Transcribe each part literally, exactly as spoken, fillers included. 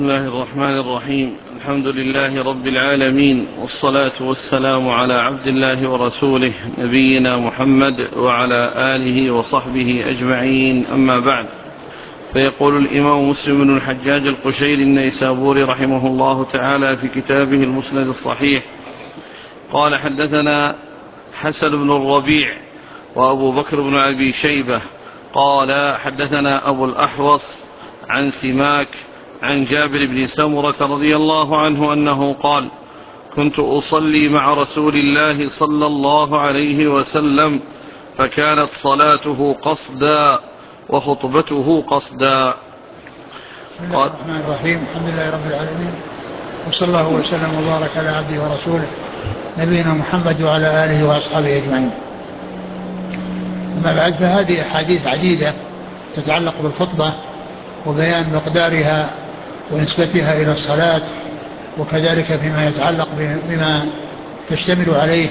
بسم الله الرحمن الرحيم. الحمد لله رب العالمين، والصلاة والسلام على عبد الله ورسوله نبينا محمد وعلى آله وصحبه أجمعين، أما بعد. فيقول الإمام مسلم بن الحجاج القشيري النيسابوري رحمه الله تعالى في كتابه المسند الصحيح: قال: حدثنا حسن بن الربيع وأبو بكر بن أبي شيبة قال: حدثنا أبو الأحوص عن سماك عن جابر بن سمرة رضي الله عنه أنه قال: كنت أصلي مع رسول الله صلى الله عليه وسلم، فكانت صلاته قصدا وخطبته قصدا. بسم الله الرحمن الرحيم. الحمد لله رب العالمين، وصلى الله وسلم وبارك على عبده ورسوله نبينا محمد وعلى آله وأصحابه أجمعين. أما بعد، فهذه أحاديث عديدة تتعلق بالخطبة وبيان مقدارها ونسبتها إلى الصلاة، وكذلك فيما يتعلق بما تشتمل عليه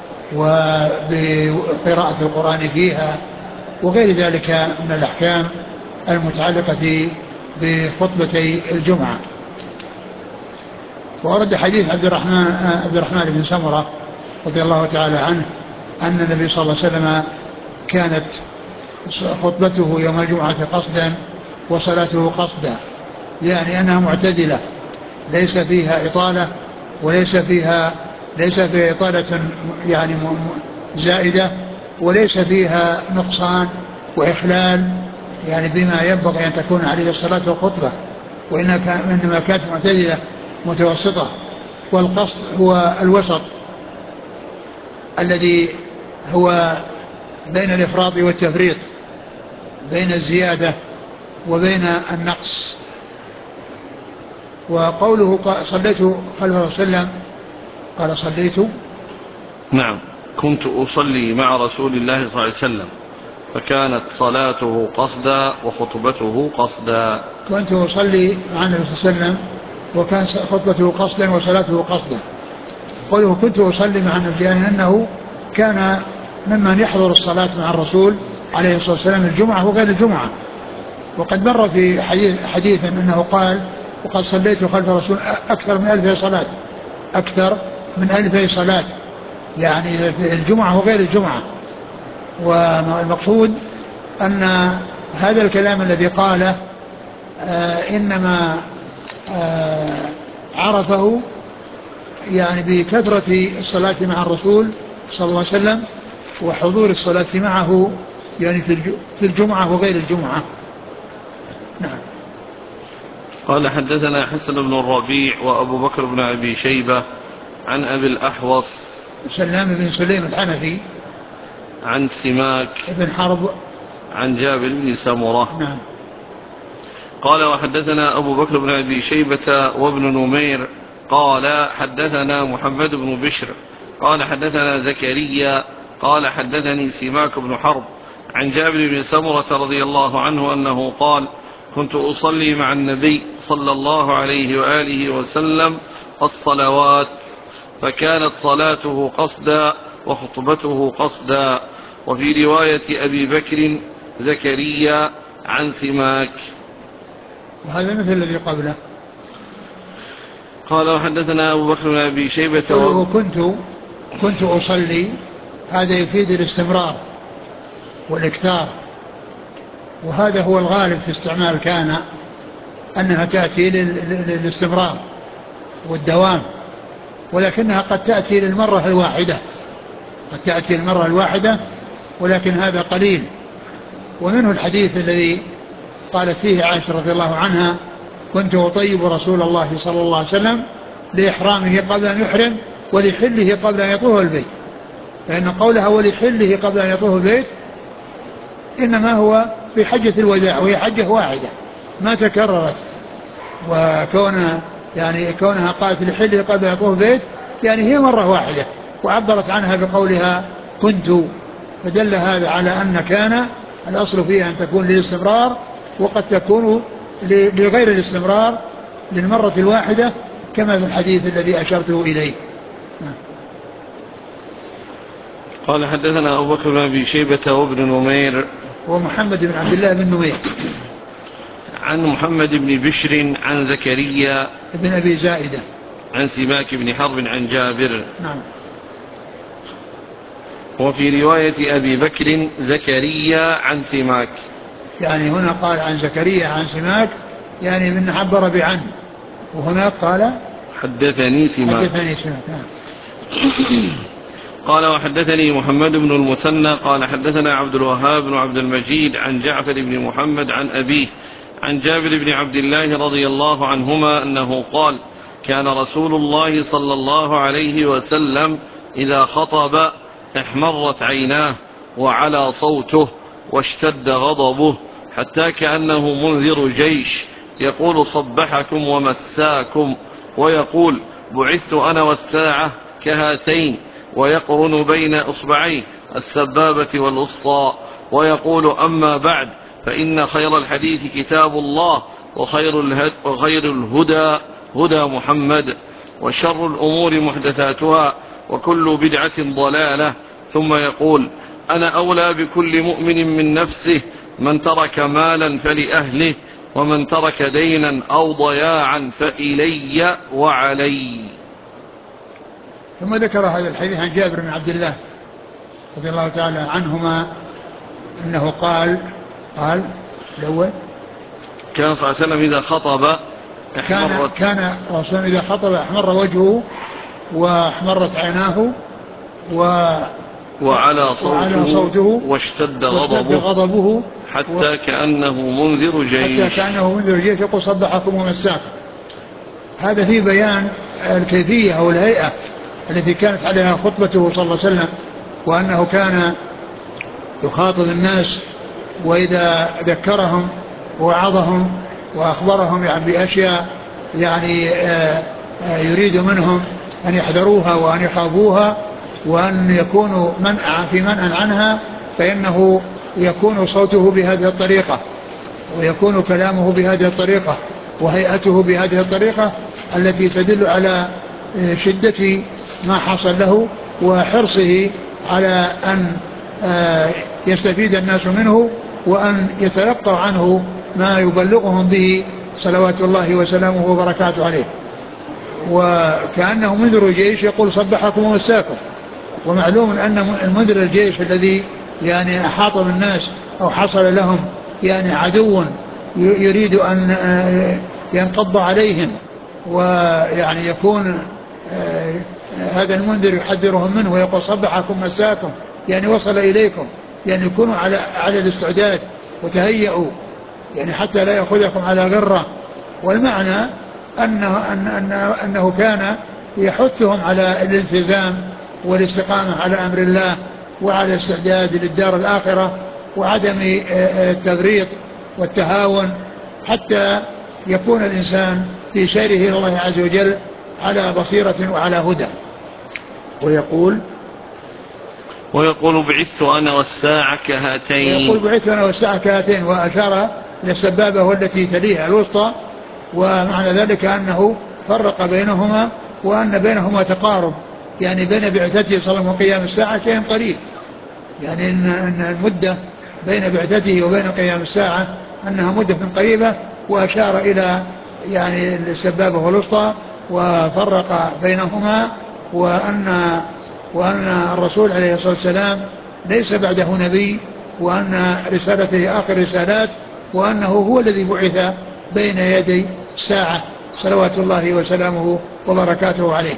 وبقراءة القرآن فيها وغير ذلك من الأحكام المتعلقة بخطبتي الجمعة. وورد حديث عبد الرحمن عبد الرحمن بن سمرة رضي الله تعالى عنه أن النبي صلى الله عليه وسلم كانت خطبته يوم الجمعة قصدا وصلاته قصدا، يعني أنها معتدلة، ليس فيها إطالة وليس فيها ليس فيها إطالة يعني زائدة، وليس فيها نقصان وإخلال يعني بما ينبغي أن تكون عليه الصلاة والخطبة، وإنما كانت معتدلة متوسطة. والقصد هو الوسط الذي هو بين الإفراط والتفريط، بين الزيادة وبين النقص. وقوله صليت خلف رسول الله، قال صليت نعم كنت أصلي مع رسول الله صلى الله عليه وسلم، فكانت صلاته قصدا وخطبته قصدا. كنت أصلي مع النبي صلى الله عليه وسلم وكان خطبته قصدا وصلاته قصدا. قوله كنت أصلي مع النبي يعني أنه كان ممن يحضر الصلاة مع الرسول عليه الصلاة والسلام الجمعة وغير الجمعة. وقد مر في حديث حديثا أنه قال: وقد صليت خلف الرسول أكثر من ألف صلاة أكثر من ألف صلاة يعني في الجمعة وغير الجمعة. والمقصود أن هذا الكلام الذي قاله آه إنما آه عرفه يعني بكثرة الصلاة مع الرسول صلى الله عليه وسلم وحضور الصلاة معه يعني في الجمعة وغير الجمعة. نعم. قال: حدثنا حسن بن الربيع وأبو بكر بن أبي شيبة عن أبي الأحوص سلام بن سليم الحنفي عن سماك بن حرب عن جابر بن سمرة. نعم. قال: وحدثنا أبو بكر بن أبي شيبة وابن نمير قال: حدثنا محمد بن بشر قال: حدثنا زكريا قال: حدثني سماك بن حرب عن جابر بن سمرة رضي الله عنه أنه قال: كنت أصلي مع النبي صلى الله عليه وآله وسلم الصلوات، فكانت صلاته قصدا وخطبته قصدا. وفي رواية أبي بكر زكريا عن سماك. وهذا مثل الذي قبله. قال: وحدثنا أبو بكر بن أبي شيبة قوله كنت كنت أصلي هذا يفيد الاستمرار والإكثار، وهذا هو الغالب في استعمال كان، أنها تأتي للاستمرار والدوام، ولكنها قد تأتي للمرة الواحدة قد تأتي المرة الواحدة ولكن هذا قليل. ومنه الحديث الذي قالت فيه عائشة رضي الله عنها: كنت أطيب رسول الله صلى الله عليه وسلم لإحرامه قبل أن يحرم ولحله قبل أن يطوف البيت. فإن قولها ولحله قبل أن يطوف البيت إنما هو في حجة الوداع، وهي حجة واحدة ما تكررت. وكون يعني كونها قالت لحله قبل أن يطوف البيت يعني هي مرة واحدة، وعبرت عنها بقولها كنت، فدل هذا على أن كان الأصل فيها أن تكون للاستمرار، وقد تكون لغير الاستمرار للمرة الواحدة كما في الحديث الذي أشرته إليه. قال: حدثنا أبو بكر بن أبي شيبة وابن نمير ومحمد بن عبد الله بن نمير عن محمد بن بشر عن زكريا بن أبي زائدة عن سماك بن حرب عن جابر. نعم. وفي رواية أبي بكر زكريا عن سماك، يعني هنا قال عن زكريا عن سماك يعني من عبر بعنه، وهناك قال حدثني سماك. حدثني سماك. نعم. قال وحدثني محمد بن المثنى قال حدثنا عبد الوهاب بن عبد المجيد عن جعفر بن محمد عن أبيه عن جابر بن عبد الله رضي الله عنهما أنه قال كان رسول الله صلى الله عليه وسلم إذا خطب احمرت عيناه وعلى صوته واشتد غضبه حتى كأنه منذر جيش يقول صبحكم ومساكم، ويقول بعثت أنا والساعة كهاتين، ويقرن بين إصبعيه السبابة والوسطى، ويقول أما بعد فإن خير الحديث كتاب الله وخير, الهد وخير الهدى هدى محمد، وشر الأمور محدثاتها وكل بدعة ضلالة. ثم يقول أنا أولى بكل مؤمن من نفسه، من ترك مالا فلأهله، ومن ترك دينا أو ضياعا فإلي وعلي. ثم ذكر هذا الحديث عن جابر بن عبد الله رضي الله تعالى عنهما أنه قال قال الأول كان صلى الله عليه وسلم إذا خطب كان كان رسول إذا خطب أحمر وجهه وأحمرت عيناه و وعلى صوته, وعلى صوته واشتد غضبه, غضبه حتى كأنه منذر جيش حتى كأنه منذر جيش يقول صبحكم ومساكم. هذا في بيان الكيفية أو الهيئة التي كانت عليها خطبته صلى الله عليه وسلم، وأنه كان يخاطب الناس وإذا ذكرهم ووعظهم وأخبرهم يعني بأشياء يعني يريد منهم أن يحذروها وأن يخافوها وأن يكونوا منع في منع عنها، فإنه يكون صوته بهذه الطريقة ويكون كلامه بهذه الطريقة وهيئته بهذه الطريقة التي تدل على شدة ما حصل له وحرصه على أن يستفيد الناس منه وأن يتلقوا عنه ما يبلغهم به صلوات الله وسلامه وبركاته عليه. وكأنه منذر الجيش يقول صبحكم ومساكم، ومعلوم أن المنذر الجيش الذي يعني أحاط بالناس أو حصل لهم يعني عدو يريد أن ينقض عليهم، ويعني يكون هذا المنذر يحذرهم منه ويقول صبحكم مساكم، يعني وصل إليكم، يعني يكونوا على على الاستعداد وتهيئوا يعني حتى لا يأخذكم على غرة. والمعنى أنه, أن أن أنه كان يحثهم على الالتزام والاستقامة على أمر الله وعلى الاستعداد للدار الآخرة وعدم التفريط والتهاون، حتى يكون الإنسان في سيره إلى الله عز وجل على بصيرة وعلى هدى. ويقول ويقول بعثت أنا والساعة كهاتين ويقول بعثت أنا والساعة كهاتين، وأشار إلى السبابة والتي تليها الوسطى، ومعنى ذلك أنه فرق بينهما وأن بينهما تقارب، يعني بين بعثته صلى الله عليه وسلم وقيام الساعة شيء قريب، يعني أن المدة بين بعثته وبين قيام الساعة أنها مدة قريبة، وأشار إلى يعني السبابة والوسطى وفرق بينهما، وأن وأن الرسول عليه الصلاة والسلام ليس بعده نبي، وأن رسالته آخر رسالات، وأنه هو الذي بعث بين يدي الساعة صلوات الله وسلامه وبركاته عليه.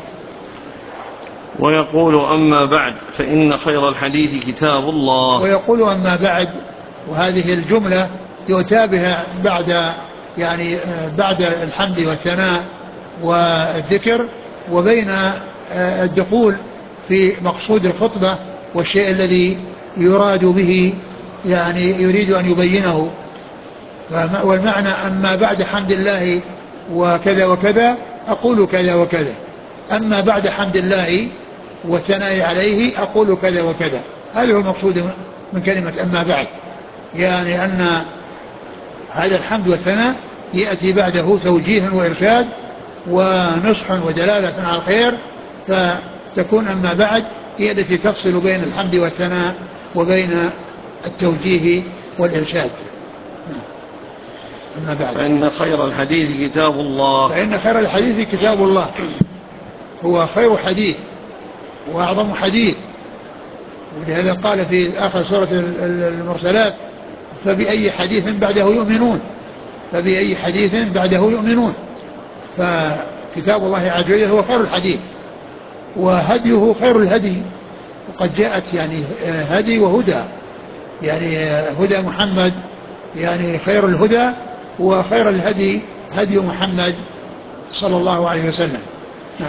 ويقول أما بعد فإن خير الحديث كتاب الله. ويقول أما بعد، وهذه الجملة يؤتى بها بعد يعني بعد الحمد والثناء والذكر، وبين الدخول في مقصود الخطبة والشيء الذي يراد به يعني يريد أن يبينه. والمعنى أما بعد حمد الله وكذا وكذا أقول كذا وكذا، أما بعد حمد الله والثناء عليه أقول كذا وكذا. هذا هو المقصود من كلمة أما بعد، يعني أن هذا الحمد والثناء يأتي بعده توجيه وإرشاد ونصح ودلالة على الخير، فتكون أما بعد هي التي تفصل بين الحمد والثناء وبين التوجيه والإرشاد. أما بعد، فإن خير الحديث كتاب الله فإن خير الحديث كتاب الله، هو خير حديث وأعظم حديث. ولهذا قال في آخر سورة المرسلات: فبأي حديث بعده يؤمنون، فبأي حديث بعده يؤمنون. فكتاب الله عز وجل هو خير الحديث، وهديه خير الهدي. وقد جاءت يعني هدي وهدى، يعني هدى محمد يعني خير الهدى، وخير الهدي هدي محمد صلى الله عليه وسلم. نعم.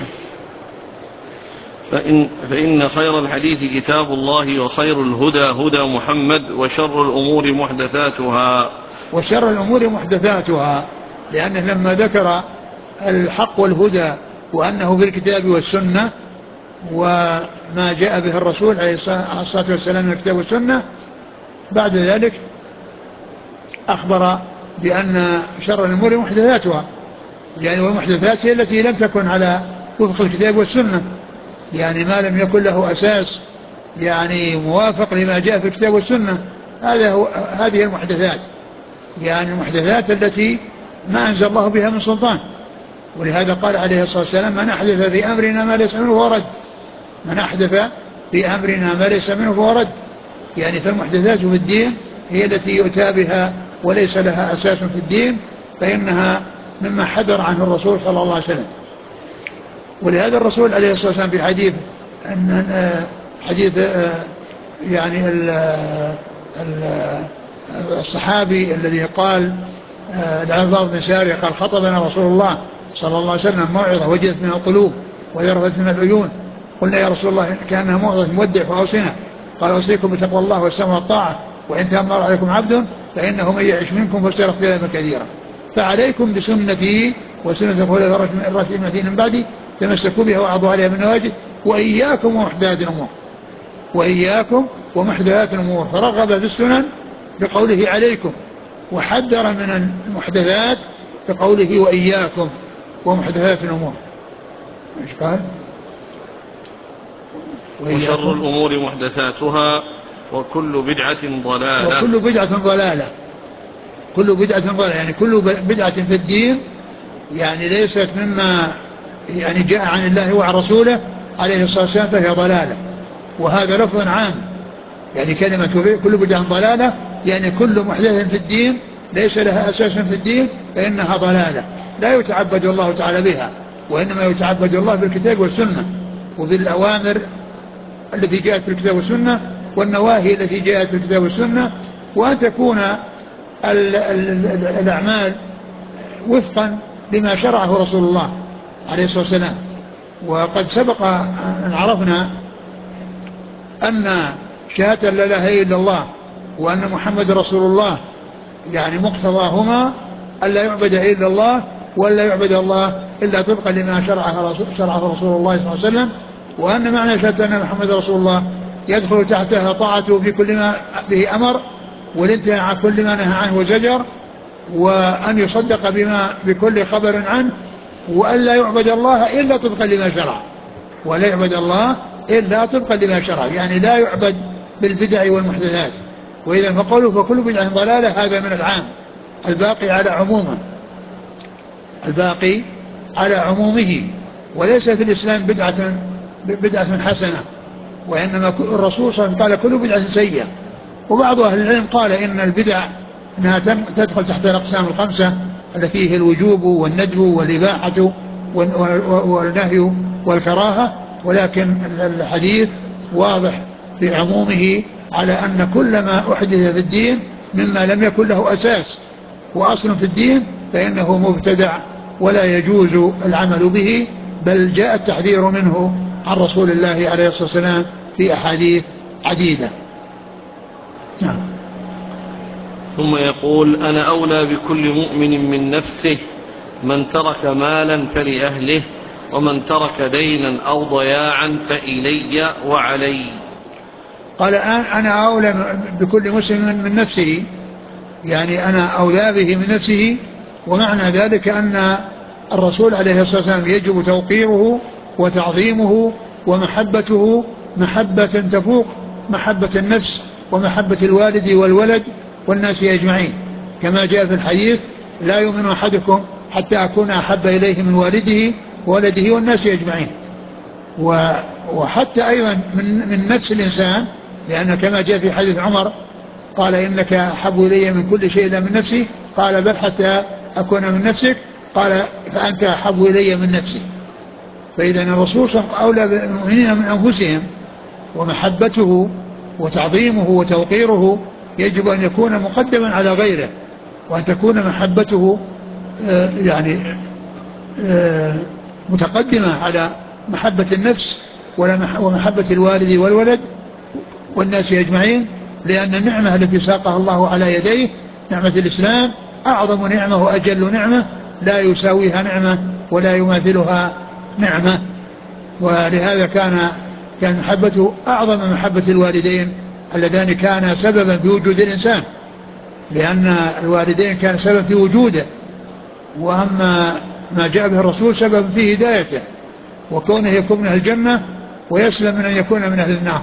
فإن, فإن خير الحديث كتاب الله، وخير الهدى هدى محمد، وشر الأمور محدثاتها. وشر الأمور محدثاتها، لأنه لما ذكر الحق والهدى وأنه في الكتاب والسنة وما جاء به الرسول عليه الصلاة والسلام من الكتاب والسنة، بعد ذلك أخبر بأن شر الأمور محدثاتها، يعني والمحدثات هي التي لم تكن على وفق الكتاب والسنة، يعني ما لم يكن له أساس يعني موافق لما جاء في الكتاب والسنة، هذا هو هذه المحدثات، يعني المحدثات التي ما أنزل الله بها من سلطان. ولهذا قال عليه الصلاة والسلام: من أحدث في أمرنا ما ليس منه فهو رد، من أحدث في أمرنا ما ليس منه فهو رد. يعني فالمحدثات في الدين هي التي يؤتى بها وليس لها أساس في الدين، فإنها مما حذر عنه الرسول صلى الله عليه وسلم. ولهذا الرسول عليه الصلاة والسلام في حديث أن حديث يعني الصحابي الذي قال العرباض بن سارية قال: خطبنا رسول الله صلى الله عليه وسلم موعظة وجلت من القلوب وذرفت من العيون، قلنا يا رسول الله كأنها موعظة مودع فأوصنا، قال: أوصيكم بتقوى الله والسمع والطاعة، وإن تأمر عليكم عبد فإنه من يعش منكم فسيرى اختلافا كثيرا، فعليكم بسنتي وسنة الخلفاء الراشدين من بعدي تمسكوا بها وعضوا عليها بالنواجذ، وإياكم ومحدثات الأمور، وإياكم ومحدثات الأمور. فرغب في السنن بقوله عليكم، وحذر من المحدثات بقوله وإياكم ومحدثات الأمور. ايش قال؟ وشر الأمور محدثاتها، وكل بدعة ضلالة. وكل بدعة ضلالة، كل بدعة ضلالة، يعني كل بدعة في الدين يعني ليست مما يعني جاء عن الله وعن رسوله عليه الصلاة والسلام فهي ضلالة. وهذا لفظ عام، يعني كلمة كل بدعة ضلالة يعني كل محدث في الدين ليس لها أساس في الدين فإنها ضلالة، لا يتعبد الله تعالى بها، وإنما يتعبد الله بالكتاب والسنة، وبالأوامر التي جاءت في الكتاب والسنة والنواهي التي جاءت في الكتاب والسنة، وأن تكون الأعمال وفقا لما شرعه رسول الله عليه الصلاة والسلام. وقد سبق أن عرفنا أن شهادة لا إله إلا الله وأن محمد رسول الله يعني مقتضاهما ألا يعبد إلا الله ولا يعبد الله إلا طبقا لما شرعه شرعه رسول الله صلى الله عليه وسلم، وأن معنى شهادة أن محمد رسول الله يدخل تحتها طاعته في كل ما به أمر، والانتهاء عن كل ما نهى عنه وزجر، وأن يصدق بما بكل خبر عنه، وأن لا يعبد الله إلا طبقا لما شرع، ولا يعبد الله إلا طبقا لما شرع، يعني لا يعبد بالبدع والمحدثات. وإذا فقوله فكل بدعة ضلالة هذا من العام الباقي على عمومه، الباقي على عمومه، وليس في الإسلام بدعة بدعة حسنة، وإنما الرسول صلى الله عليه وسلم قال كل بدعة سيئة. وبعض أهل العلم قال إن البدع أنها تدخل تحت الأقسام الخمسة التي هي الوجوب والندب والإباحة والنهي والكراهة، ولكن الحديث واضح في عمومه على أن كل ما أحدث في الدين مما لم يكن له أساس وأصل في الدين فإنه مبتدع ولا يجوز العمل به، بل جاء التحذير منه عن رسول الله عليه الصلاة والسلام في أحاديث عديدة. نعم. ثم يقول: أنا أولى بكل مؤمن من نفسه، من ترك مالا فلأهله، ومن ترك دينا أو ضياعا فإلي وعلي. قال: أنا أولى بكل مسلم من نفسه، يعني أنا أولى به من نفسه، ومعنى ذلك أن الرسول عليه الصلاة والسلام يجب توقيره وتعظيمه ومحبته محبة تفوق محبة النفس ومحبة الوالد والولد والناس أجمعين، كما جاء في الحديث: لا يؤمن أحدكم حتى أكون أحب إليه من والده وولده والناس أجمعين. وحتى أيضا من, من نفس الإنسان، لأن كما جاء في حديث عمر قال إنك أحب إلي من كل شيء إلا من نفسي، قال بل حتى أكون من نفسك، قال فأنت أحب إلي من نفسي. فإذا الرسول صلى الله عليه وسلم أولى بالمؤمنين من أنفسهم، ومحبته وتعظيمه وتوقيره يجب أن يكون مقدما على غيره، وأن تكون محبته يعني متقدمة على محبة النفس ومحبة الوالد والولد والناس أجمعين، لأن النعمة التي ساقها الله على يديه نعمة الإسلام أعظم نعمة وأجل نعمة، لا يساويها نعمة ولا يماثلها نعمة. ولهذا كان كان محبته أعظم محبة الوالدين اللذان كان سببا في وجود الإنسان، لأن الوالدين كان سبب في وجوده، وأما ما جاء به الرسول سبب في هدايته وكونه يكون من أهل الجنة ويسلم من أن يكون من أهل النار.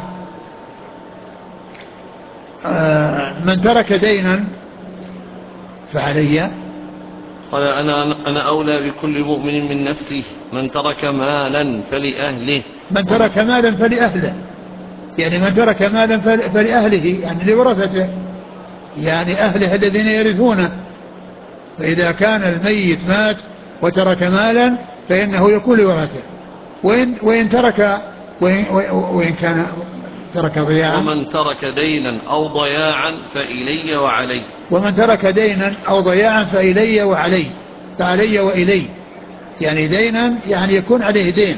آه من ترك دينا فعلي، قال أنا, أنا أولى بكل مؤمن من نفسه، من ترك مالا فلأهله. من ترك مالا فلأهله، يعني من ترك مالا فلأهله، يعني لورثته، يعني أهله الذين يرثونه. فإذا كان الميت مات وترك مالا فإنه يكون لورثته، وإن, وإن ترك وإن, وإن كان ترك ضياعا. ومن ترك دينا أو ضياعا فإلي وعلي. ومن ترك دينا أو ضياعا فإلي وعلي، فعلي وإلي، يعني دينا يعني يكون عليه دين،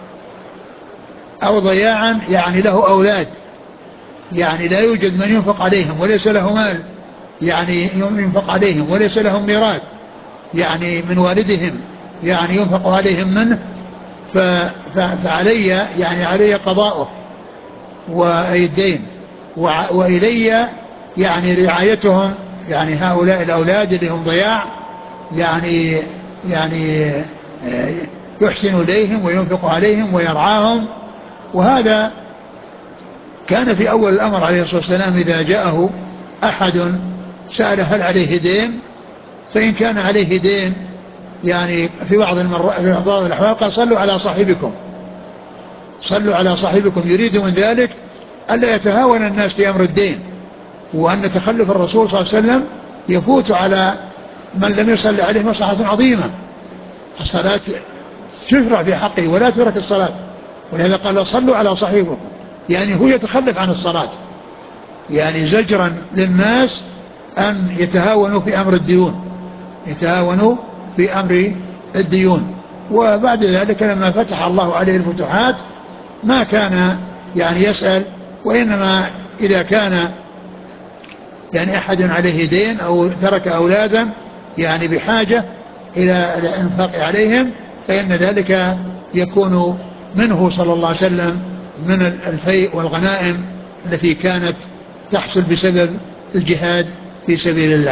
أو ضياعا يعني له أولاد، يعني لا يوجد من ينفق عليهم وليس له مال يعني ينفق عليهم وليس لهم ميراث يعني من والدهم يعني ينفق عليهم منه، فعلي يعني علي قضاؤه وأي الدين، وإلي يعني رعايتهم، يعني هؤلاء الأولاد اللي هم ضياع يعني يعني يحسن إليهم وينفق عليهم ويرعاهم. وهذا كان في أول الأمر عليه الصلاة والسلام إذا جاءه أحد سأل هل عليه دين، فإن كان عليه دين يعني في بعض المرات في بعض الأحوال قال صلوا على صاحبكم، صلوا على صاحبكم، يريد من ذلك ألا يتهاون الناس في أمر الدين، وأن تخلف الرسول صلى الله عليه وسلم يفوت على من لم يصلي عليه مصلحة عظيمة. الصلاة تشرع في حقه ولا تترك الصلاة، ولهذا قال صلوا على صاحبكم، يعني هو يتخلف عن الصلاة، يعني زجرا للناس أن يتهاونوا في أمر الديون، يتهاونوا في أمر الديون. وبعد ذلك لما فتح الله عليه الفتوحات ما كان يعني يسأل، وإنما إذا كان يعني أحد عليه دين أو ترك أولادا يعني بحاجة إلى الإنفاق عليهم فإن ذلك يكون منه صلى الله عليه وسلم من الفيء والغنائم التي كانت تحصل بسبب الجهاد في سبيل الله.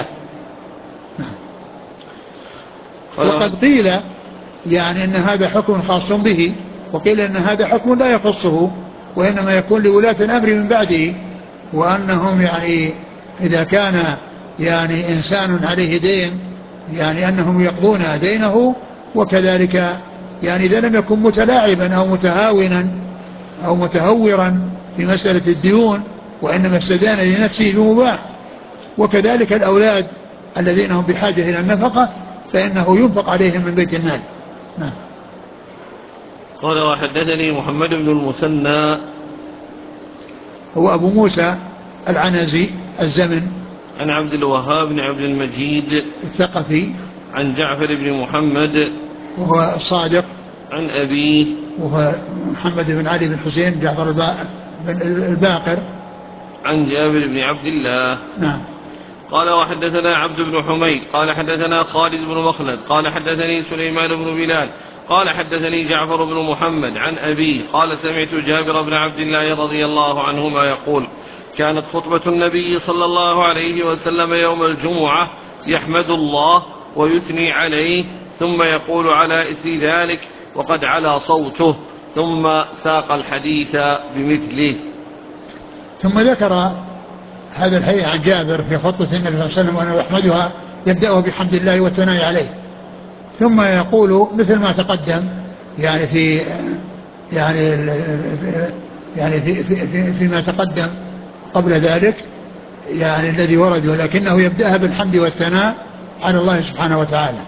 وقد قيل يعني أن هذا حكم خاص به، وقيل أن هذا حكم لا يخصه وإنما يكون لولاة الأمر من بعده، وأنهم يعني إذا كان يعني إنسان عليه دين يعني أنهم يقضون دينه، وكذلك يعني إذا لم يكن متلاعبا أو متهاونا أو متهورا في مسألة الديون وإنما استدان لنفسه بمباح. وكذلك الأولاد الذين هم بحاجة إلى النفقة فإنه ينفق عليهم من بيت المال. نعم. قال وحدثني محمد بن المثنى هو أبو موسى العنزي الزمن، عن عبد الوهاب بن عبد المجيد الثقفي، عن جعفر بن محمد وهو الصادق، عن أبيه وهو محمد بن علي بن حسين جعفر بن الباقر، عن جابر بن عبد الله. نعم. قال وحدثنا عبد بن حميد قال حدثنا خالد بن مخلد قال حدثني سليمان بن بلال قال حدثني جعفر بن محمد عن أبيه قال سمعت جابر بن عبد الله رضي الله عنهما يقول كانت خطبة النبي صلى الله عليه وسلم يوم الجمعة يحمد الله ويثني عليه ثم يقول على إثر ذلك وقد علا صوته ثم ساق الحديث بمثله. ثم ذكر هذا الحديث عن جابر في خطبة النبي صلى الله عليه وسلم وأنه يحمدها يبدأه بحمد الله والثناء عليه، ثم يقول مثل ما تقدم يعني في يعني يعني في في في فيما تقدم قبل ذلك يعني الذي ورد، ولكنه يبدأها بالحمد والثناء على الله سبحانه وتعالى.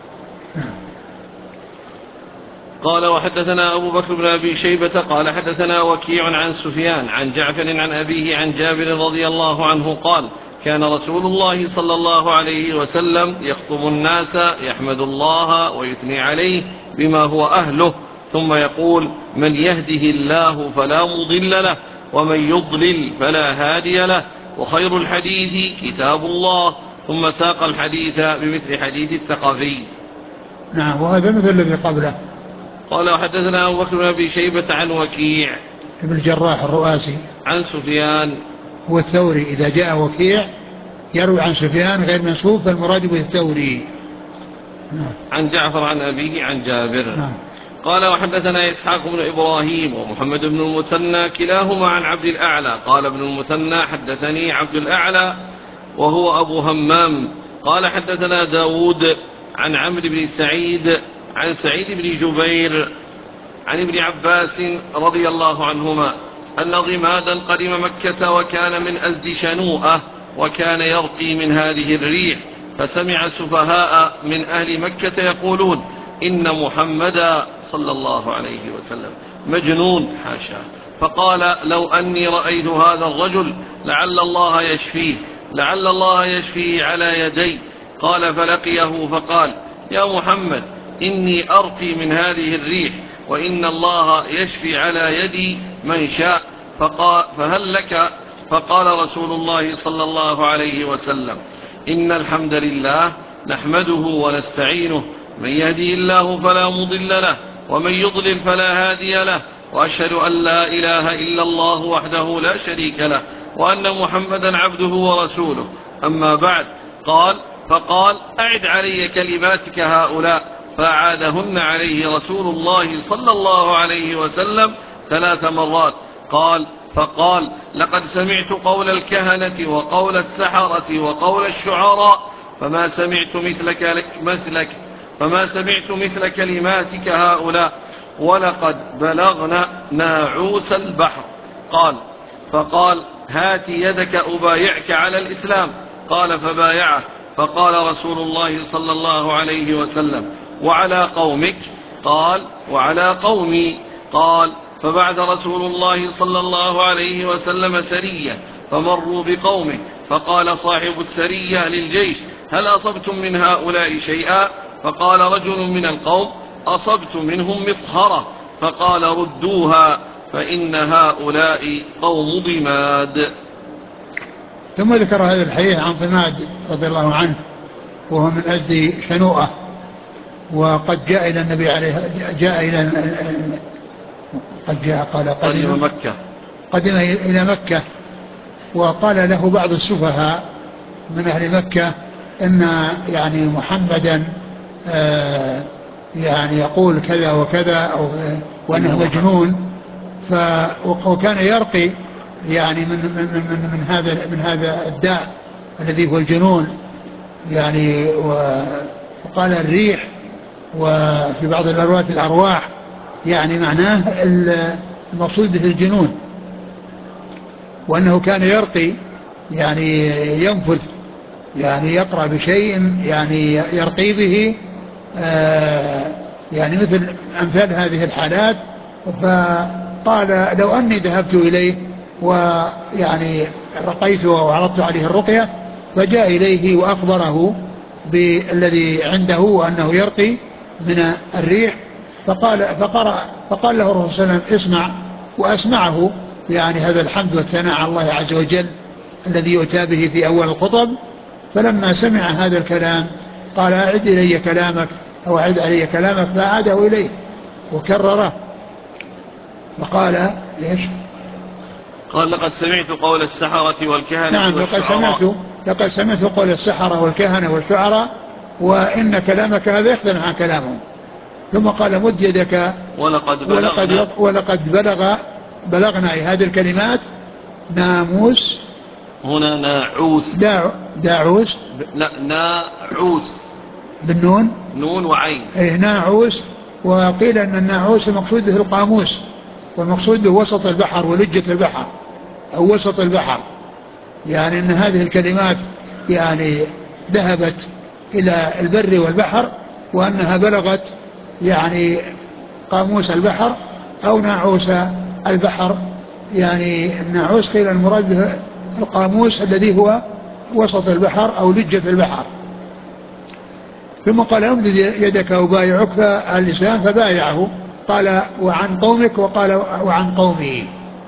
قال وحدثنا أبو بكر بن أبي شيبة قال حدثنا وكيع عن سفيان عن جعفر عن أبيه عن جابر رضي الله عنه قال كان رسول الله صلى الله عليه وسلم يخطب الناس يحمد الله ويثني عليه بما هو أهله، ثم يقول من يهده الله فلا مضل له ومن يضلل فلا هادي له، وخير الحديث كتاب الله، ثم ساق الحديث بمثل حديث الثقفي. نعم، وهذا مثل الذي قبله. قال وحدثنا أبو بكر بن أبي شيبة عن وكيع ابن الجراح الرؤاسي عن سفيان هو الثوري، إذا جاء وكيع يروي عن سفيان غير منسوب فالمراد به الثوري. عن جعفر عن أبيه عن جابر. نعم. قال وحدثنا إسحاق بن إبراهيم ومحمد بن المثنى كلاهما عن عبد الأعلى قال ابن المثنى حدثني عبد الأعلى وهو أبو همام قال حدثنا داود عن عمرو بن سعيد عن سعيد بن جبير عن ابن عباس رضي الله عنهما أن ضمادا قدم مكة وكان من أزد شنوءة وكان يرقي من هذه الريح، فسمع سفهاء من أهل مكة يقولون إن محمدا صلى الله عليه وسلم مجنون حاشا، فقال لو أني رأيت هذا الرجل لعل الله يشفيه لعل الله يشفيه على يدي. قال فلقيه فقال يا محمد إني أرقي من هذه الريح وإن الله يشفي على يدي من شاء، فقال فهل لك؟ فقال رسول الله صلى الله عليه وسلم إن الحمد لله نحمده ونستعينه، من يهدي الله فلا مضل له ومن يضلل فلا هادي له، وأشهد أن لا إله إلا الله وحده لا شريك له وأن محمدا عبده ورسوله، أما بعد. قال فقال أعد علي كلماتك هؤلاء، فأعادهن عليه رسول الله صلى الله عليه وسلم ثلاث مرات. قال فقال لقد سمعت قول الكهنة وقول السحرة وقول الشعراء فما سمعت مثلك مثلك فما سمعت مثل كلماتك هؤلاء، ولقد بلغنا ناعوس البحر. قال فقال هات يدك أبايعك على الإسلام. قال فبايعه، فقال رسول الله صلى الله عليه وسلم وعلى قومك؟ قال وعلى قومي. قال فبعث رسول الله صلى الله عليه وسلم سرية فمروا بقومه، فقال صاحب السرية للجيش هل أصبتم من هؤلاء شيئا؟ فقال رجل من القوم أصبت منهم مطهرة، فقال ردوها فإن هؤلاء قوم ضماد. ثم ذكر هذا الحديث عن ضماد رضي الله عنه وهو من أزد شنوءة، وقد جاء إلى النبي عليه جاء إلى قد جاء قال قدم مكة قدم إلى مكة، وقال له بعض السفهاء من أهل مكة إن يعني محمدا آه يعني يقول كذا وكذا أو وأنه مجنون، وكان يرقي يعني من من من, من هذا من هذا الداء الذي هو الجنون يعني، وقال الريح وفي بعض الأرواح الأرواح، يعني معناه المقصود به الجنون، وأنه كان يرقي يعني ينفذ يعني يقرأ بشيء يعني يرقي به آه يعني مثل أمثال هذه الحالات. فقال لو أني ذهبت إليه ويعني رقيته وعرضت عليه الرقية، فجاء إليه وأخبره بالذي عنده وأنه يرقي من الريح، فقال فقرأ فقال له الرسول صلى الله عليه وسلم اسمع، وأسمعه يعني هذا الحمد والثناء على الله عز وجل الذي يؤتى به في أول الخطب. فلما سمع هذا الكلام قال أعد إلي كلامك أو أعد علي كلامك، فأعاده إليه وكرره، فقال إيش؟ قال لقد سمعت قول السحرة والكهنة نعم لقد سمعت لقد سمعت قول السحرة والكهنة والشعراء وإن كلامك هذا يختلف عن كلامهم. ثم قال مد يدك ولقد بلغنا ولقد, ولقد بلغ بلغنا هذه الكلمات ناموس هنا ناعوس. داع داعوس. لا، ناعوس بالنون. نون وعين. اي ناعوس. وقيل ان الناعوس المقصود به القاموس، والمقصود به وسط البحر ولجة البحر او وسط البحر، يعني ان هذه الكلمات يعني ذهبت الى البر والبحر، وانها بلغت يعني قاموس البحر او ناعوس البحر. يعني الناعوس قيل المراد به القاموس الذي هو وسط البحر او لجة البحر. ثم قال امدد يدك وبايعك، فاللسان فبايعه. قال وعن قومك، وقال وعن قومه.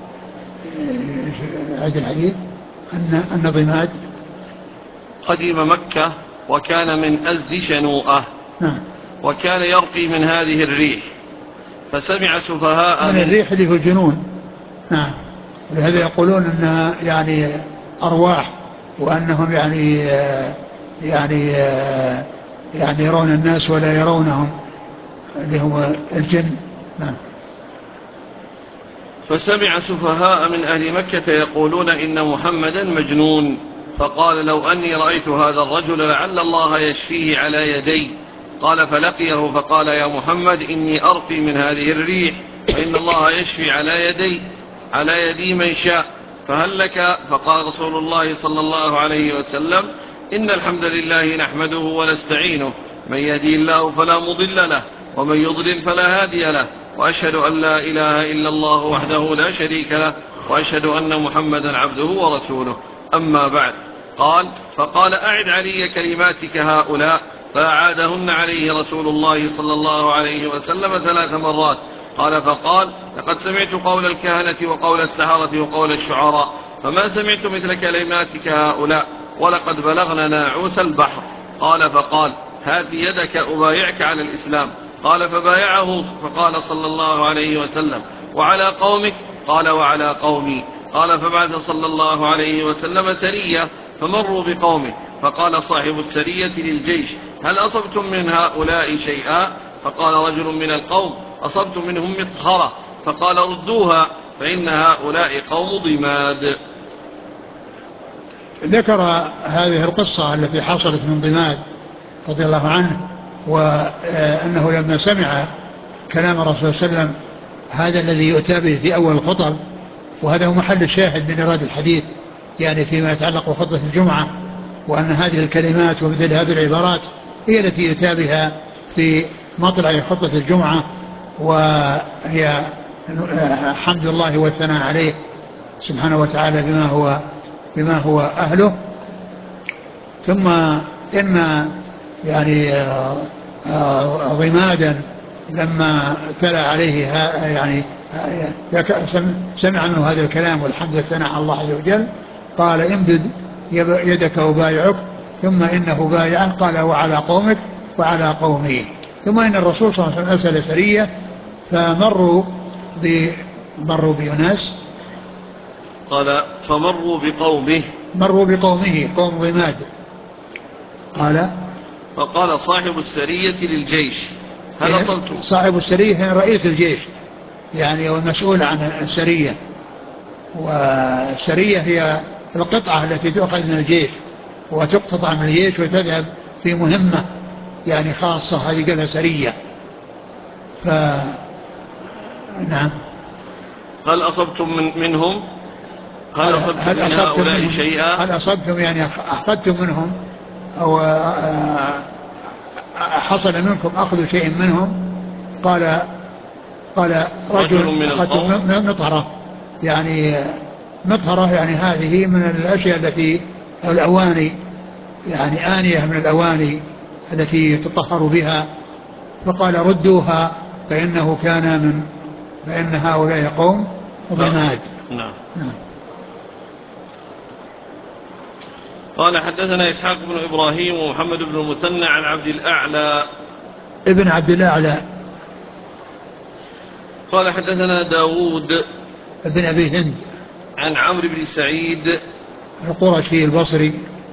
هذا الحديث أن أن ضماد قدم مكة وكان من أزد شنوءة. نعم. وكان يرقي من هذه الريح، فسمع سفهاء من من الريح اللي هو الجنون. نعم. ولهذا يقولون أنها يعني أرواح، وأنهم يعني يعني يعني يرون الناس ولا يرونهم، اللي هو الجن. نعم. فسمع سفهاء من أهل مكة يقولون إن محمدا مجنون، فقال لو أني رأيت هذا الرجل لعل الله يشفيه على يدي. قال فلقيه فقال يا محمد إني أرقي من هذه الريح، فإن الله يشفي على يدي على يدي من شاء، فهل لك؟ فقال رسول الله صلى الله عليه وسلم إن الحمد لله نحمده ونستعينه، من يهدي الله فلا مضل له ومن يضلل فلا هادي له، وأشهد أن لا إله إلا الله وحده لا شريك له، وأشهد أن محمدا عبده ورسوله، أما بعد. قال فقال أعد علي كلماتك هؤلاء، فأعادهن عليه رسول الله صلى الله عليه وسلم ثلاث مرات. قال فقال لقد سمعت قول الكهنة وقول السحرة وقول الشعراء، فما سمعت مثل كلماتك هؤلاء، ولقد بلغنا ناعوس البحر. قال فقال هات يدك أبايعك على الإسلام. قال فبايعه، فقال صلى الله عليه وسلم وعلى قومك؟ قال وعلى قومي. قال فبعث صلى الله عليه وسلم سرية فمروا بقومه، فقال صاحب السرية للجيش هل أصبتم من هؤلاء شيئا؟ فقال رجل من القوم أصبت منهم مطخرة، فقال ردوها فإن هؤلاء قوم ضماد. ذكر هذه القصة التي حصلت من ضماد رضي الله عنه، وأنه لما سمع كلام الرسول صلى الله عليه وسلم هذا الذي يؤتى به في أول الخطب، وهذا هو محل الشاهد من إيراد الحديث يعني فيما يتعلق بخطبة الجمعة، وأن هذه الكلمات ومثل هذه العبارات هي التي يؤتى بها في مطلع خطبة الجمعة، وهي حمد الله والثناء عليه سبحانه وتعالى بما هو بما هو أهله. ثم إن يعني ضمادا لما تلا عليه يعني سمع منه هذا الكلام والحمد والثناء على الله عز وجل، قال امدد يدك وبايعك، ثم إنه بايعه قال وعلى قومك وعلى قومه. ثم إن الرسول صلى الله عليه وسلم أرسل سرية فمروا مروا بأناس، قال فمروا بقومه مروا بقومه قوم ضماد. قال فقال صاحب السرية للجيش هل أصبتم؟ صاحب السرية رئيس الجيش يعني هو المسؤول عن السرية، والسرية هي القطعة التي تؤخذ من الجيش وتقتطع من الجيش وتذهب في مهمة يعني خاصة، هذه قالها سرية. ف نعم. هل أصبتم من منهم هل أصبتم هل من هؤلاء منهم شيئا؟ هل أصبتم يعني أخذتم منهم أو حصل منكم أخذ شيء منهم؟ قال قال رجل, رجل من القوم مطهرة، يعني مطهرة يعني هذه من الأشياء التي الأواني يعني آنية من الأواني التي يتطهر بها، فقال ردوها فإنه كان من فإن هؤلاء قوم ضماد. نعم. نعم. قال حدثنا إسحاق بن إبراهيم ومحمد بن المثنى عن عبد الأعلى ابن عبد الأعلى. قال حدثنا داود ابن أبي هند عن عمرو بن سعيد القرشي البصري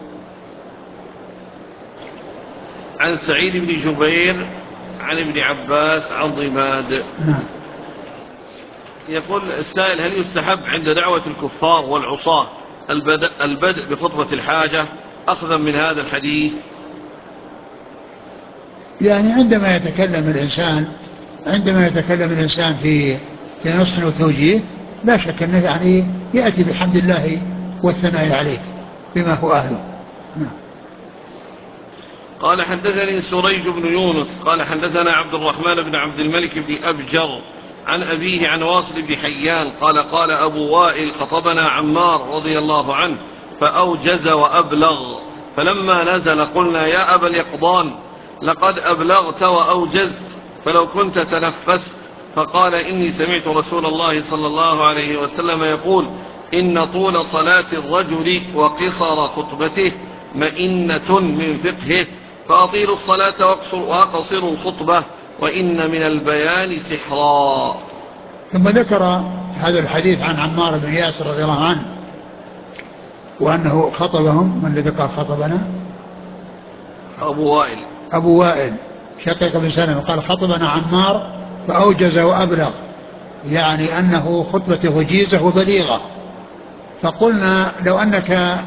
عن سعيد بن جبير عن ابن عباس عن ضماد. نعم. يقول السائل هل يستحب عند دعوة الكفار والعصاة البدء, البدء بخطبة الحاجة أخذا من هذا الحديث؟ يعني عندما يتكلم الإنسان عندما يتكلم الإنسان في في نصح وتوجيه لا شك أنه يعني يأتي بحمد الله والثناء عليه بما هو أهله. قال حدثني سريج بن يونس قال حدثنا عبد الرحمن بن عبد الملك بن أبجر عن أبيه عن واصل بن حيان قال قال أبو وائل خطبنا عمار رضي الله عنه فأوجز وأبلغ، فلما نزل قلنا يا أبا اليقظان لقد أبلغت وأوجزت فلو كنت تنفست، فقال إني سمعت رسول الله صلى الله عليه وسلم يقول إن طول صلاة الرجل وقصر خطبته مئنة من فقهه، فأطيلوا الصلاة وأقصروا الخطبة وإن من البيان سحرا. ثم ذكر هذا الحديث عن عمار بن ياسر رضي الله عنه وأنه خطبهم. من الذي قال خطبنا؟ أبو وائل أبو وائل شقيق بن سلمة قال خطبنا عمار فأوجز وأبلغ، يعني أنه خطبته وجيزة وبليغة. فقلنا لو أنك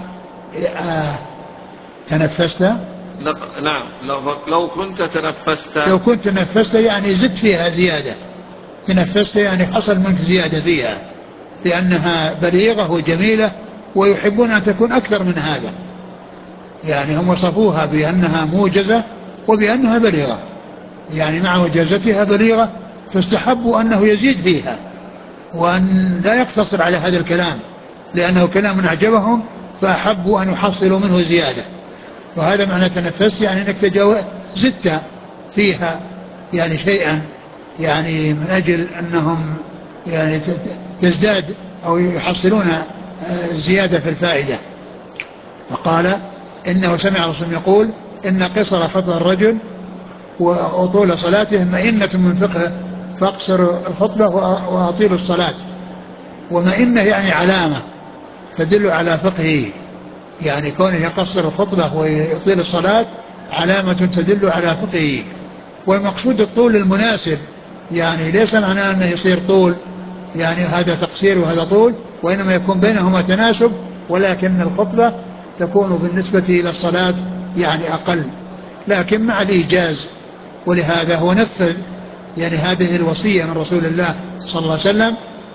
آه تنفست، نعم لو, لو كنت تنفست لو كنت تنفست يعني زدت فيها زيادة، تنفست يعني حصل منك زيادة فيها، لأنها بليغة وجميلة ويحبون أن تكون أكثر من هذا، يعني هم وصفوها بأنها موجزة وبأنها بليغة، يعني مع وجازتها بليغة، فاستحبوا أنه يزيد فيها وأن لا يقتصر على هذا الكلام، لأنه كلام أعجبهم فأحبوا أن يحصلوا منه زيادة. وهذا معنى تنفس، يعني أنك تجاوز زدت فيها يعني شيئا، يعني من أجل أنهم يعني تزداد أو يحصلون زيادة في الفائدة. فقال إنه سمع الرسول يقول إن قصر خطبة الرجل وطول صلاته مئنة من فقهه فاقصر الخطبة وأطيل الصلاة. ومئنة يعني علامة تدل على فقهه، يعني كونه يقصر الخطبة ويطيل الصلاة علامة تدل على فقهه. والمقصود الطول المناسب، يعني ليس معناه أنه يصير طول يعني هذا تقصير وهذا طول، وإنما يكون بينهما تناسب، ولكن الخطبة تكون بالنسبة إلى الصلاة يعني أقل لكن مع الإيجاز. ولهذا هو نفذ يعني هذه الوصية من رسول الله صلى الله عليه وسلم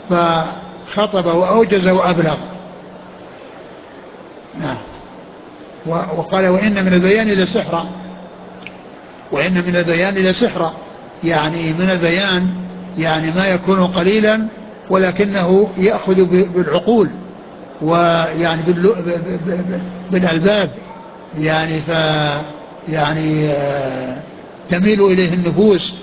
فخطب وأوجز وأبلغ. نعم. وقال وإن من البيان لسحرا، وإن من البيان لسحرا، يعني من البيان يعني ما يكون قليلا ولكنه يأخذ بالعقول ويعني بالألباب، يعني ف يعني تميل إليه النفوس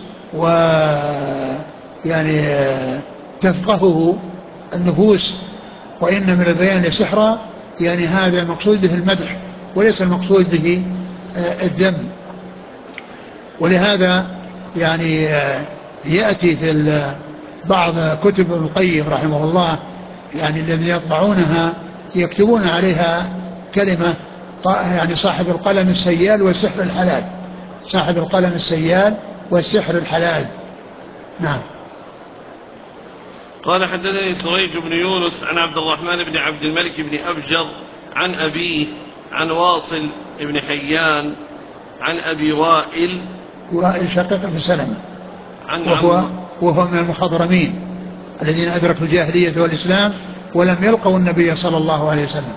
ويعني تفقهه النفوس. وإن من البيان لسحرا، يعني هذا المقصود به المدح وليس المقصود به الذم. ولهذا يعني يأتي في بعض كتب ابن القيم رحمه الله يعني الذين يطبعونها يكتبون عليها كلمة يعني صاحب القلم السيال والسحر الحلال، صاحب القلم السيال والسحر الحلال. نعم. قال حدثني سريج بن يونس عن عبد الرحمن بن عبد الملك بن أبجر عن أبيه عن واصل بن حيان عن أبي وائل وائل شقيق بن سلمة عن وهو, عم وهو من المخضرمين الذين أدركوا الجاهلية والإسلام ولم يلقوا النبي صلى الله عليه وسلم.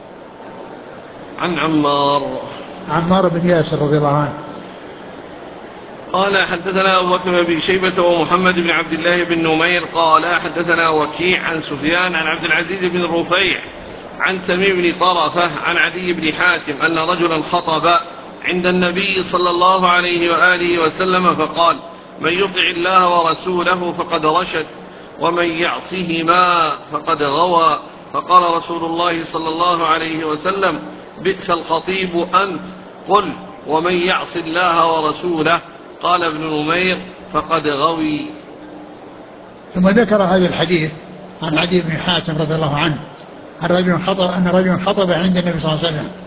عن عمار عمار بن ياسر رضي الله عنه. قال حدثنا أبو بكر بن شيبة ومحمد بن عبد الله بن نمير قال حدثنا وكيع عن سفيان عن عبد العزيز بن الرفيع عن تميم بن طرفة عن عدي بن حاتم أن رجلا خطب عند النبي صلى الله عليه وآله وسلم فقال من يطع الله ورسوله فقد رشد ومن يعصهما فقد غوى. فقال رسول الله صلى الله عليه وسلم بئس الخطيب أنت، قل ومن يعص الله ورسوله؟ قال ابن نمير فقد غوي. ثم ذكر هذا الحديث عن عدي بن حاتم رضي الله عنه عن رجل خطب أن رجلا خطب عند النبي صلى الله عليه وسلم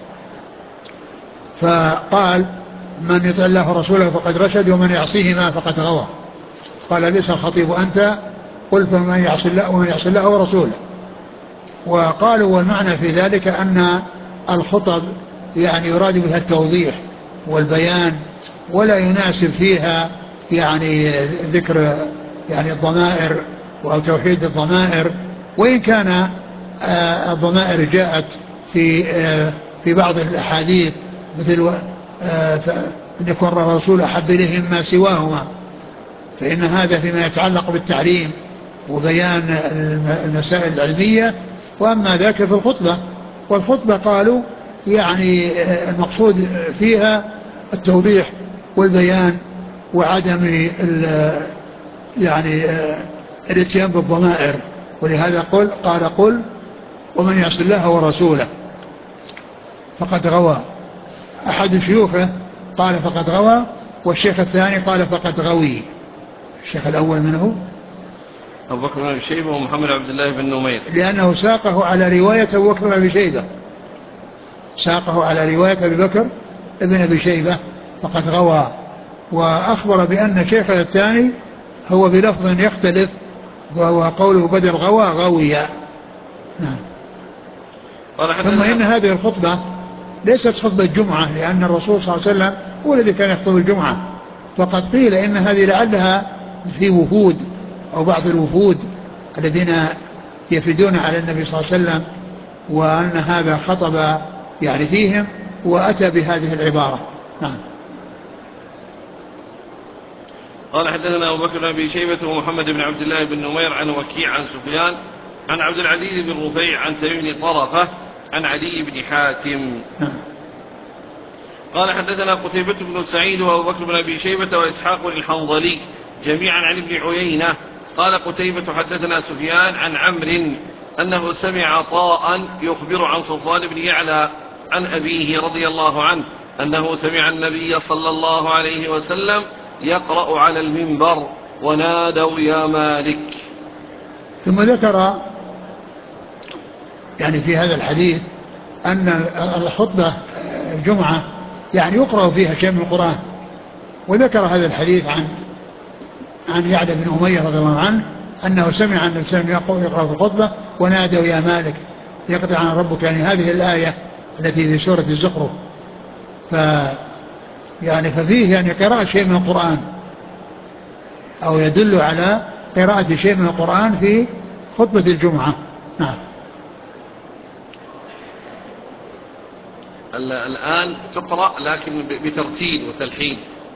فقال من يطع الله ورسوله فقد رشد ومن يعصيهما فقد غوى. قال بئس الخطيب أنت، قل فمن يعص الله ومن يعص الله ورسوله. وقالوا والمعنى في ذلك أن الخطب يعني يراد بها التوضيح والبيان، ولا يناسب فيها يعني ذكر يعني الضمائر أو توحيد الضمائر، وإن كان الضمائر جاءت في في بعض الأحاديث مثل أن يكون الرسول أحب إليهم ما سواهما، فإن هذا فيما يتعلق بالتعليم وبيان المسائل العلمية، وأما ذاك في الخطبة. والخطبة قالوا يعني المقصود فيها التوضيح والبيان وعدم يعني الاتيان بالضمائر، ولهذا قل قال قل ومن يعص الله ورسوله فقد غوى. أحد شيوخه قال فقد غوى، والشيخ الثاني قال فقد غوي. الشيخ الأول منه أبو بكر بن أبي شيبة ومحمد عبد الله بن نمير، لأنه ساقه على رواية أبو بكر بن أبي شيبة، ساقه على رواية أبي بكر بن أبي شيبة فقد غوى، وأخبر بأن شيخه الثاني هو بلفظ يختلف، وهو قوله بدل غوى غويا. نعم. ثم إن هذه الخطبة ليست خطبة جمعة، لأن الرسول صلى الله عليه وسلم هو الذي كان يخطب الجمعة، فقد قيل إن هذه لعلها في وفود أو بعض الوفود الذين يفدون على النبي صلى الله عليه وسلم، وأن هذا خطب يعني فيهم وأتى بهذه العبارة. نعم. قال حدثنا أبو بكر بن أبي شيبة ومحمد بن عبد الله بن نمير عن وكيع عن سفيان عن عبد العزيز بن رفيع عن تميم بن طرفة عن علي بن حاتم. قال حدثنا قتيبة بن سعيد وأبو بكر بن أبي شيبة وإسحاق الحنظلي جميعا عن ابن عيينة. قال قتيبة حدثنا سفيان عن عمرو أنه سمع عطاء يخبر عن صفوان بن يعلى عن أبيه رضي الله عنه أنه سمع النبي صلى الله عليه وسلم يقرأ على المنبر ونادوا يا مالك. ثم ذكر يعني في هذا الحديث أن الخطبة الجمعة يعني يقرأ فيها شيء من القرآن، وذكر هذا الحديث عن عن يعلى بن أمية رضي الله عنه أنه سمع النبي صلى الله عليه وسلم يقرأ في الخطبة ونادوا يا مالك يقضي عن ربك، يعني هذه الآية التي في سورة الزخرف. ف يعني ففيه يعني قراءة شيء من القرآن، أو يدل على قراءة شيء من القرآن في خطبة الجمعة. نعم. الآن تقرأ لكن بترتيل وتلحين.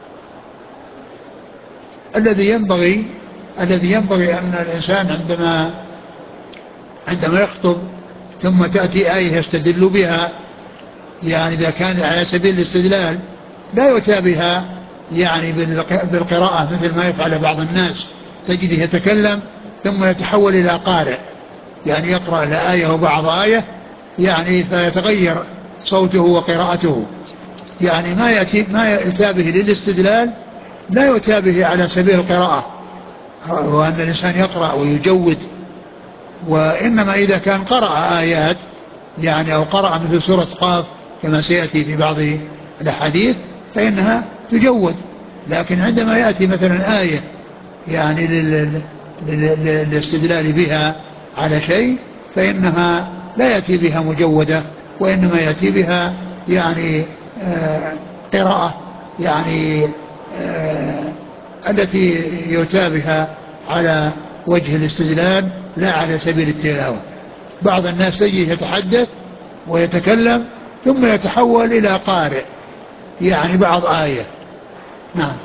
الذي ينبغي الذي ينبغي أن الإنسان عندما عندما يخطب ثم تأتي آية يستدل بها، يعني إذا كان على سبيل الاستدلال لا يؤتى بها يعني بالقراءة مثل ما يفعل بعض الناس، تجده يتكلم ثم يتحول إلى قارئ، يعني يقرأ الآية وبعض آية يعني فيتغير صوته وقراءته، يعني ما يأتي ما يؤتى به للاستدلال لا يؤتى به على سبيل القراءة، وأن الإنسان يقرأ ويجود. وإنما إذا كان قرأ آيات يعني أو قرأ مثل سورة قاف كما سيأتي في بعض الأحاديث فإنها تجود، لكن عندما يأتي مثلا آية يعني للاستدلال بها على شيء فإنها لا يأتي بها مجودة، وإنما يأتي بها يعني آه قراءة يعني آه التي يؤتى بها على وجه الاستدلال لا على سبيل التلاوة. بعض الناس يجي يتحدث ويتكلم ثم يتحول إلى قارئ يعني بعض آية. نعم.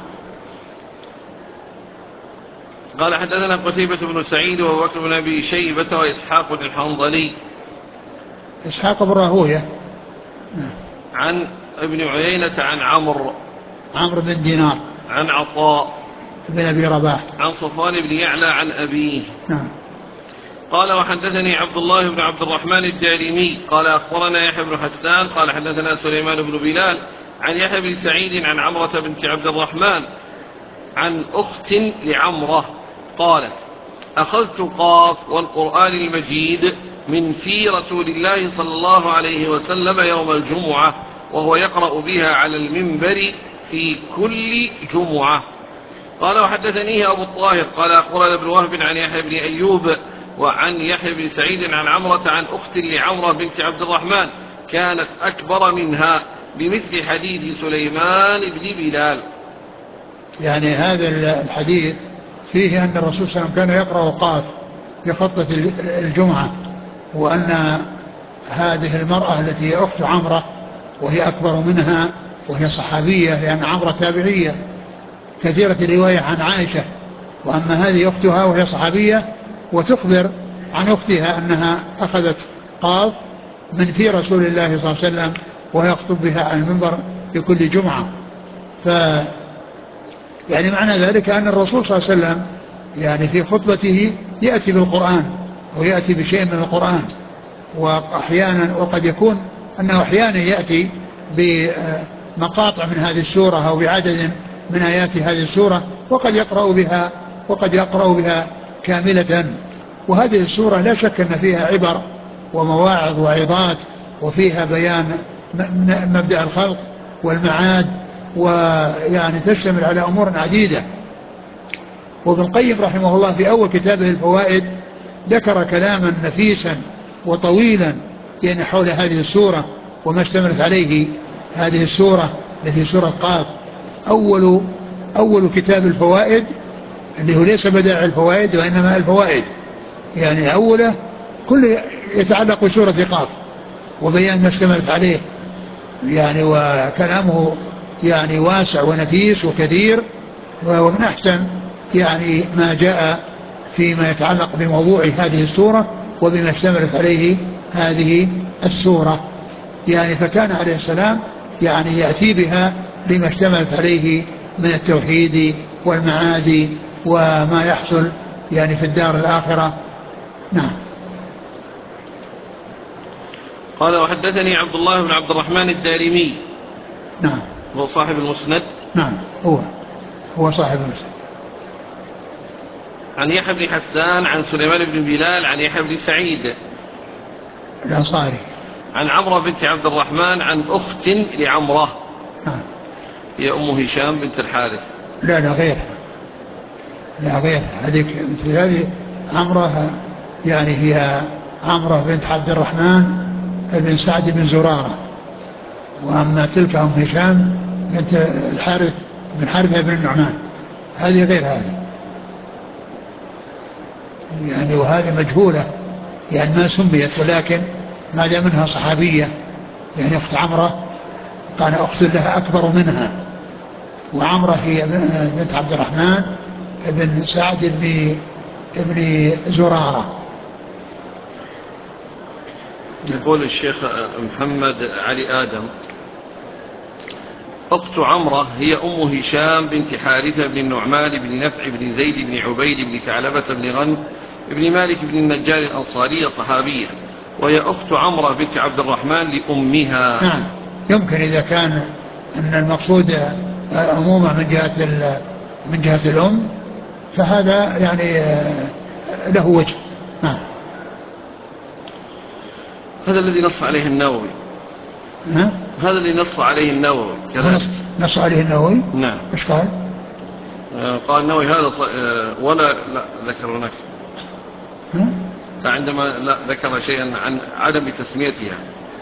قال حدثنا قتيبة بن سعيد وأبو بكر بن أبي شيبة وإسحاق الحنظلي. إسحاق بن راهوية. نعم. عن ابن عيينة عن عمرو عمرو بن دينار عن عطاء بن أبي رباح عن صفوان بن يعلى عن أبيه. نعم. قال وحدثني عبد الله بن عبد الرحمن الدارمي قال أخبرنا يحيى بن حسان قال حدثنا سليمان بن بلال عن يحيى بن سعيد عن عمرة بنت عبد الرحمن عن أخت لعمرة قالت أخذت قاف والقرآن المجيد من في رسول الله صلى الله عليه وسلم يوم الجمعة وهو يقرأ بها على المنبر في كل جمعة. قال وحدثنيه أبو الطاهر قال أخبرنا ابن وهب عن يحيى بن أيوب وعن يحيى بن سعيد عن عمرة عن أخت لعمرة بنت عبد الرحمن كانت أكبر منها بمثل حديث سليمان بن بلال. يعني هذا الحديث فيه أن الرسول صلى الله عليه وسلم كان يقرأ قاف في خطبة الجمعة، وأن هذه المرأة التي هي أخت عمرة وهي أكبر منها وهي صحابية، لأن عمرة تابعية كثيرة الرواية عن عائشة، وأما هذه أختها وهي صحابية وتخبر عن أختها أنها أخذت قاف من في رسول الله صلى الله عليه وسلم وهي يخطب بها على المنبر في كل جمعة. ف يعني معنى ذلك أن الرسول صلى الله عليه وسلم يعني في خطبته يأتي بالقرآن ويأتي بشيء من القرآن، وأحيانا وقد يكون أنه أحيانا يأتي بمقاطع من هذه السورة أو بعدد من آيات هذه السورة، وقد يقرأ بها وقد يقرأ بها كاملة. وهذه السورة لا شك أن فيها عبر ومواعظ وعظات، وفيها بيان مبدأ الخلق والمعاد، ويعني تشتمل على أمور عديدة. وابن القيم رحمه الله في أول كتابه الفوائد ذكر كلاما نفيسا وطويلا يعني حول هذه السورة وما اشتملت عليه هذه السورة التي سورة قاف. أول أول كتاب الفوائد اللي هو ليس بدائع الفوائد وإنما الفوائد، يعني أوله كل يتعلق بسورة قاف وبيان ما اشتملت عليه، يعني وكلامه يعني واسع ونفيس وكثير، ومن أحسن يعني ما جاء فيما يتعلق بموضوع هذه السورة وبما اشتملت عليه هذه السورة. يعني فكان عليه السلام يعني يأتي بها لما اشتملت عليه من التوحيد والمعاد وما يحصل يعني في الدار الآخرة. نعم. قال وحدثني عبد الله بن عبد الرحمن الدارمي. نعم. هو صاحب المسند. نعم هو هو صاحب المسند. عن يحيى بن حسان عن سليمان بن بلال عن يحيى بن سعيد الأنصاري عن عمرة بنت عبد الرحمن عن أخت لعمرة. نعم. هي أم هشام بنت الحارث. لا لا غير لا غير هذه مثل هذه عمرة، يعني هي عمرة بنت عبد الرحمن بن سعد بن زرارة، وأما تلك أم هشام بنت الحارث بن حارثة بن النعمان، هذه غير هذه يعني، وهذه مجهولة يعني ما سميت، ولكن ما دام منها صحابية يعني أخت عمرة كان أخت لها أكبر منها، وعمرة هي بنت عبد الرحمن بن سعد بن ابن زرارة. يقول الشيخ محمد علي آدم أخت عمرة هي أم هشام بنت حارثة بن النعمان بن نفع بن زيد بن عبيد بن ثعلبة بن غنم بن مالك بن النجار الأنصارية صحابية، وهي أخت عمرة بنت عبد الرحمن لأمها. نعم يمكن إذا كان أن المقصود عموما من جهة من جهة الأم فهذا يعني له وجه. نعم. هذا الذي نص عليه النووي. ها؟ هذا اللي نص عليه النووي كذلك. نص عليه النووي. نعم. ايش قال؟ آه قال النووي هذا ص... آه ولا لا ذكر هناك. ها؟ لا عندما لا ذكر شيئا عن عدم تسميتها.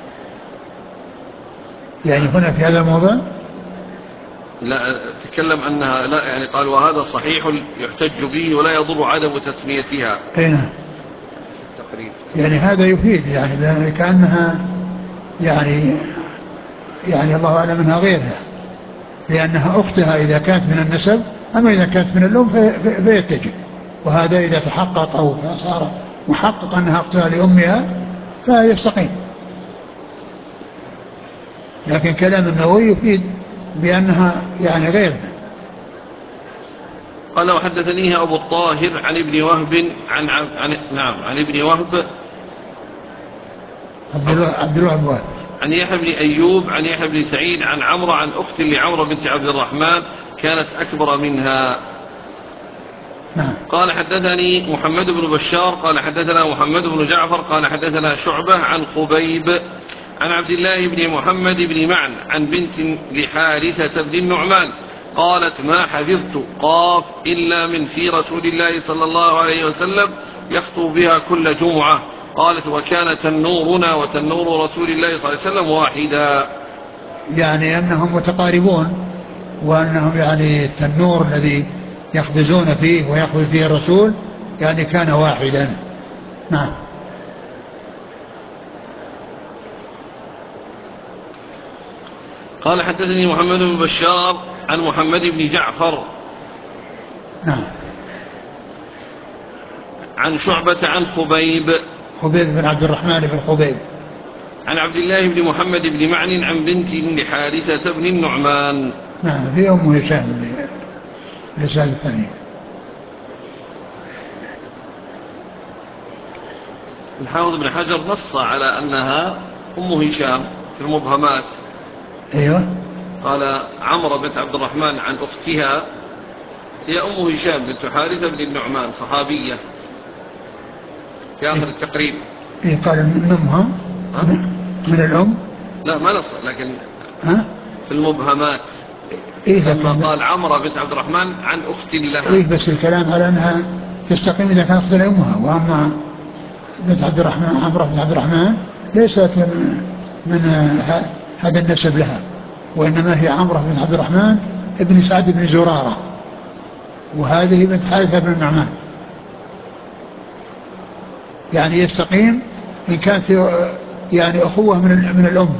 يعني هنا في هذا الموضوع لا تكلم أنها لا يعني قال وهذا صحيح يحتج به ولا يضر عدم تسميتها. هنا تقريبا يعني هذا يفيد يعني كأنها يعني يعني الله أعلم منها غيرها، لأنها أختها إذا كانت من النسب، أما إذا كانت من الأم في فيتجه، وهذا إذا تحقق أو صار محقق أنها أختها لأمها فيستقيم. لكن كلام النووي يفيد بأنها يعني غيرها. قال وحدثنيه أبو الطاهر عن ابن وهب عن, عن, عن نعم عن ابن وهب عبد الوهاب وهب عن يحيى بن أيوب عن يحيى بن سعيد عن عمرو عن أخت لعمرو بنت عبد الرحمن كانت أكبر منها. نعم. قال حدثني محمد بن بشار قال حدثنا محمد بن جعفر قال حدثنا شعبة عن خبيب عن عبد الله بن محمد بن معن عن بنت لحارثة بن النعمان قالت ما حفظت قاف إلا من في رسول الله صلى الله عليه وسلم يخطب بها كل جمعة. قالت: وكان تنورنا وتنور رسول الله صلى الله عليه وسلم واحدا. يعني أنهم متقاربون، وأنهم يعني التنور الذي يخبزون فيه ويخبز فيه الرسول يعني كان واحدا. نعم. قال: حدثني محمد بن بشار عن محمد بن جعفر نعم. عن شعبة عن خبيب خبيب بن عبد الرحمن بن خبيب عن عبد الله بن محمد بن معن عن بنت لحارثة بن النعمان. نعم. في أم هشام الرسالة الثانية. الحافظ بن حجر نص على أنها أم هشام في المبهمات. أيوة. قال: عمرو بنت عبد الرحمن عن أختها هي أم هشام بنت حارثة بن النعمان صحابية في آخر التقريب. إيه قال من أمها من الأم. لا ما نص، لكن ها؟ في المبهمات إيه لما لكن قال عمرو بنت عبد الرحمن عن أخت لها. إيه بس الكلام على أنها تستقيم إذا كانت أخت أمها، وأما بنت عبد الرحمن عمرو بن عبد الرحمن ليست من, من هذا النسب لها، وإنما هي عمرو بن عبد الرحمن ابن سعد بن زرارة، وهذه بنت حارثة بن النعمان. يعني يستقيم إن كانت يعني أخوة من من الأم.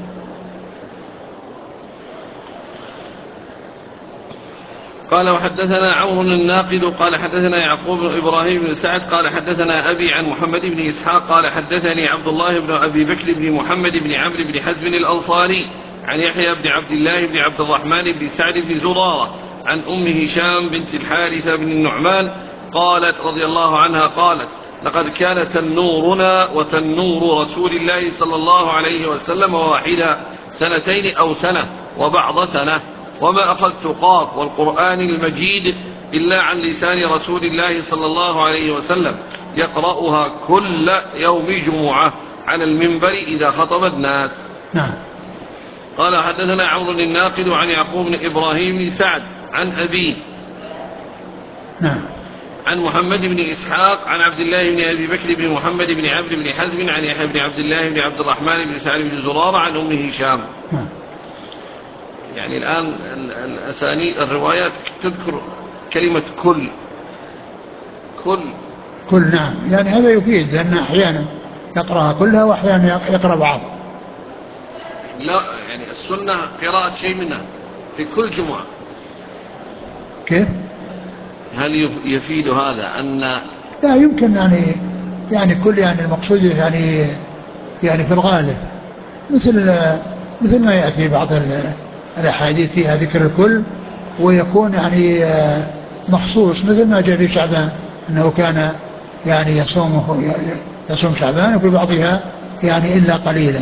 قال: وحدثنا عمرو الناقد قال حدثنا يعقوب بن إبراهيم بن سعد قال حدثنا أبي عن محمد بن إسحاق قال حدثني عبد الله بن أبي بكر بن محمد بن عمرو بن حزم الأنصاري عن يحيى بن عبد الله بن عبد الرحمن بن سعد بن زرارة عن أم هشام بنت الحارثة بن النعمان قالت رضي الله عنها قالت: لقد كان تنورنا وتنور رسول الله صلى الله عليه وسلم واحدا سنتين أو سنة وبعض سنة، وما أخذت قاف والقرآن المجيد إلا عن لسان رسول الله صلى الله عليه وسلم يقرأها كل يوم جمعة على المنبر إذا خطب الناس. نعم. قال: حدثنا عمرو الناقد عن يعقوب بن إبراهيم بن سعد عن أبيه نعم. عن محمد بن إسحاق عن عبد الله بن أبي بكر بن محمد بن عمرو بن حزم عن يحيى بن عبد الله بن عبد الرحمن بن سعد بن زرارة عن أم هشام. نعم. يعني الآن الأسانيد الروايات تذكر كلمة كل كل كل. نعم. يعني هذا يفيد لأن أحيانا يقرأها كلها وأحيانا يقرأ بعض. لا يعني السنة قراءة شيء منها في كل جمعة. كيف؟ هل يفيد هذا أن لا يمكن يعني يعني كل يعني المقصود يعني يعني في الغالب مثل مثل ما يأتي بعض الأحاديث فيها ذكر الكل، ويكون يعني مخصوص مثل ما جاء في شعبان أنه كان يعني يصوم يصوم شعبان، وفي بعضها يعني إلا قليلا.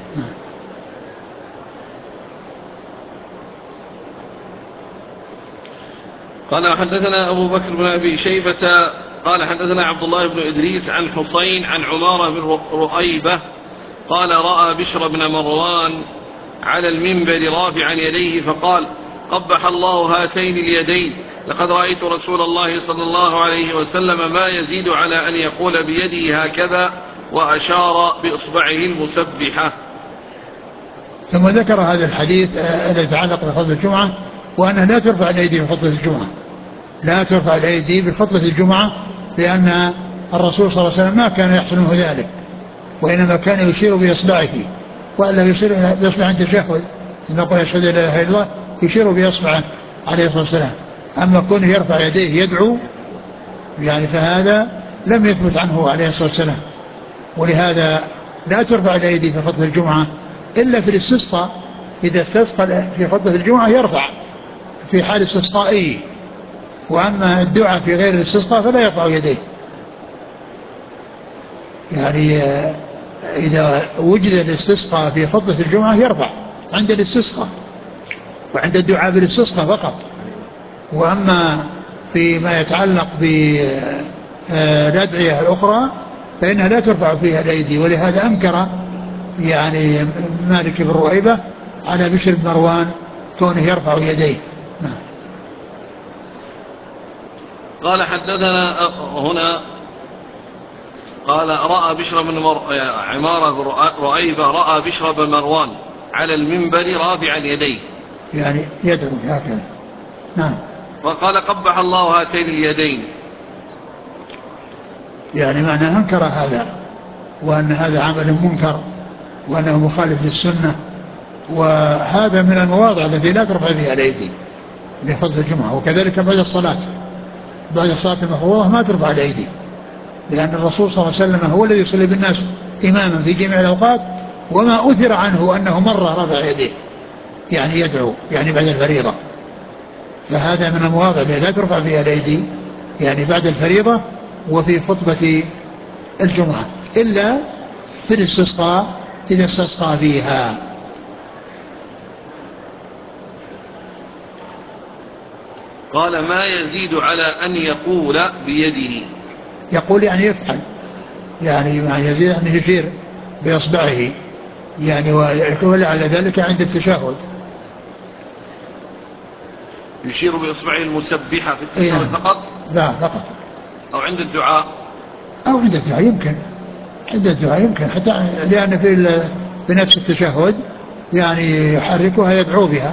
قال: حدثنا أبو بكر بن أبي شيبة قال حدثنا عبد الله بن إدريس عن حسين عن عمارة بن رؤيبة قال: رأى بشر بن مروان على المنبر رافعا يديه فقال: قبح الله هاتين اليدين، لقد رأيت رسول الله صلى الله عليه وسلم ما يزيد على أن يقول بيده هكذا، وأشار بإصبعه المسبحة. ثم ذكر هذا الحديث الذي يتعلق بخطبة الجمعة، وأنها لا ترفع الأيدي بخطبة الجمعة، لا ترفع الأيدي بخطبة الجمعة، لأن الرسول صلى الله عليه وسلم ما كان يحصل منه ذلك، وإنما كان يشير بإصبعه، وإلا يشير بإصبعه عند التشهد لما قال أشهد أن لا إله إلا الله يشير بإصبعه عليه الصلاة والسلام. أما كونه يرفع يديه يدعو يعني فهذا لم يثبت عنه عليه الصلاة والسلام، ولهذا لا ترفع الأيدي في خطبة الجمعة إلا في الاستسقاء. إذا استسقى في خطبة الجمعة يرفع في حال استسقائه، وأما الدعاء في غير الاستسقاء فلا يرفع يديه. يعني إذا وجد الاستسقاء في خطبة الجمعة يرفع عند الاستسقاء وعند الدعاء بالاستسقاء فقط، وأما فيما يتعلق بالأدعية الأخرى فإنها لا ترفع فيها الأيدي. ولهذا أنكر يعني مالك بن رؤيبة على بشر بن مروان كونه يرفع يديه. قال: حدثنا هنا قال رأى بشر بن مر... عمارة بن رؤيبة رأى بشر بن مروان على المنبر رافعا يديه، يعني يدعو هكذا. نعم. وقال قبح الله هاتين اليدين، يعني معنى أنكر هذا، وأن هذا عمل منكر، وأنه مخالف للسنة، وهذا من المواضع التي لا ترفع فيها الأيدي لخطبة الجمعة. وكذلك بعد الصلاة، بعد الصلاة المفروضة ما ترفع الأيدي، لأن الرسول صلى الله عليه وسلم هو الذي يصلي بالناس إماما في جميع الأوقات، وما أثر عنه أنه مرة رفع يديه يعني يدعو يعني بعد الفريضة. فهذا من المواضع التي لا ترفع فيها الأيدي، يعني بعد الفريضة وفي خطبة الجمعة، إلا في الاستسقاء إذا استسقى فيها. قال ما يزيد على أن يقول بيده، يقول يعني يفعل، يعني يعني يزيد أن يشير بإصبعه يعني، ويقول على ذلك عند التشهد، يشير بإصبعه المسبحة في التشهد فقط؟ لا فقط. أو عند الدعاء؟ أو عند الدعاء يمكن، عند الدعاء يمكن، حتى لأن في في نفس التشهد يعني يحركها يدعو بها.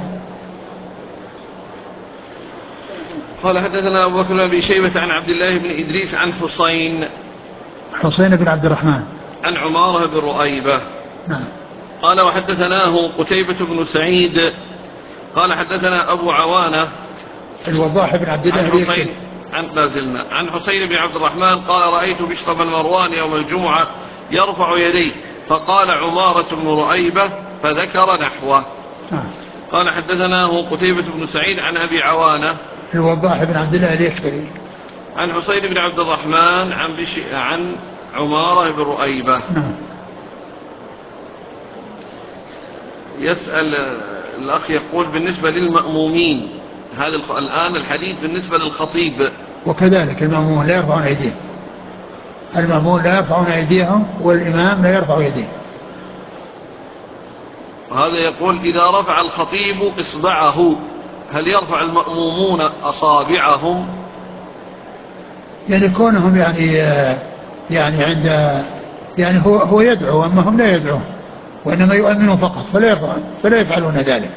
قال حدثنا أبو بكر بن أبي شيبة عن عبد الله بن إدريس عن حسين حسين بن عبد الرحمن عن عمارة بن رؤيبة. نعم. قال وحدثناه قتيبة بن سعيد قال حدثنا أبو عوانة الوضاح بن عبد الله عن حسين عن لازلنا عن حسين بن عبد الرحمن قال رأيت بشر بن مروان يوم الجمعة يرفع يديه، فقال عمارة بن رؤيبة فذكر نحوه. نعم. قال حدثناه قتيبة بن سعيد عن أبي عوانة الوضاح بن عبد الله اليشكري عن حسين بن عبد الرحمن عن بش... عن عمارة بن رؤيبة. نعم. يسأل الأخ يقول بالنسبة للمأمومين، هذا الآن الحديث بالنسبة للخطيب، وكذلك المأمون لا يرفعون أيديهم، المأمون لا يرفعون أيديهم والإمام لا يرفع يديه. هذا يقول إذا رفع الخطيب إصبعه هل يرفع المأمومون أصابعهم؟ يعني كونهم يعني يعني عند يعني هو هو يدعو، أما هم لا يدعون، وإنما يؤمنون فقط، فلا يفعلون فلا يفعلون ذلك.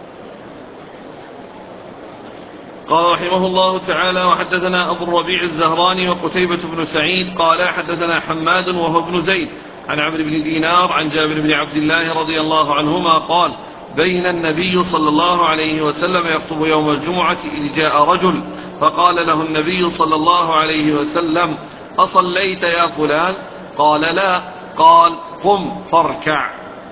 قال رحمه الله تعالى وحدثنا أبو الربيع الزهراني وقتيبة بن سعيد قال حدثنا حماد وهو ابن زيد عن عمرو بن دينار عن جابر بن عبد الله رضي الله عنهما قال بين النبي صلى الله عليه وسلم يخطب يوم الجمعة إذ جاء رجل فقال له النبي صلى الله عليه وسلم أصليت يا فلان؟ قال لا. قال قم فاركع.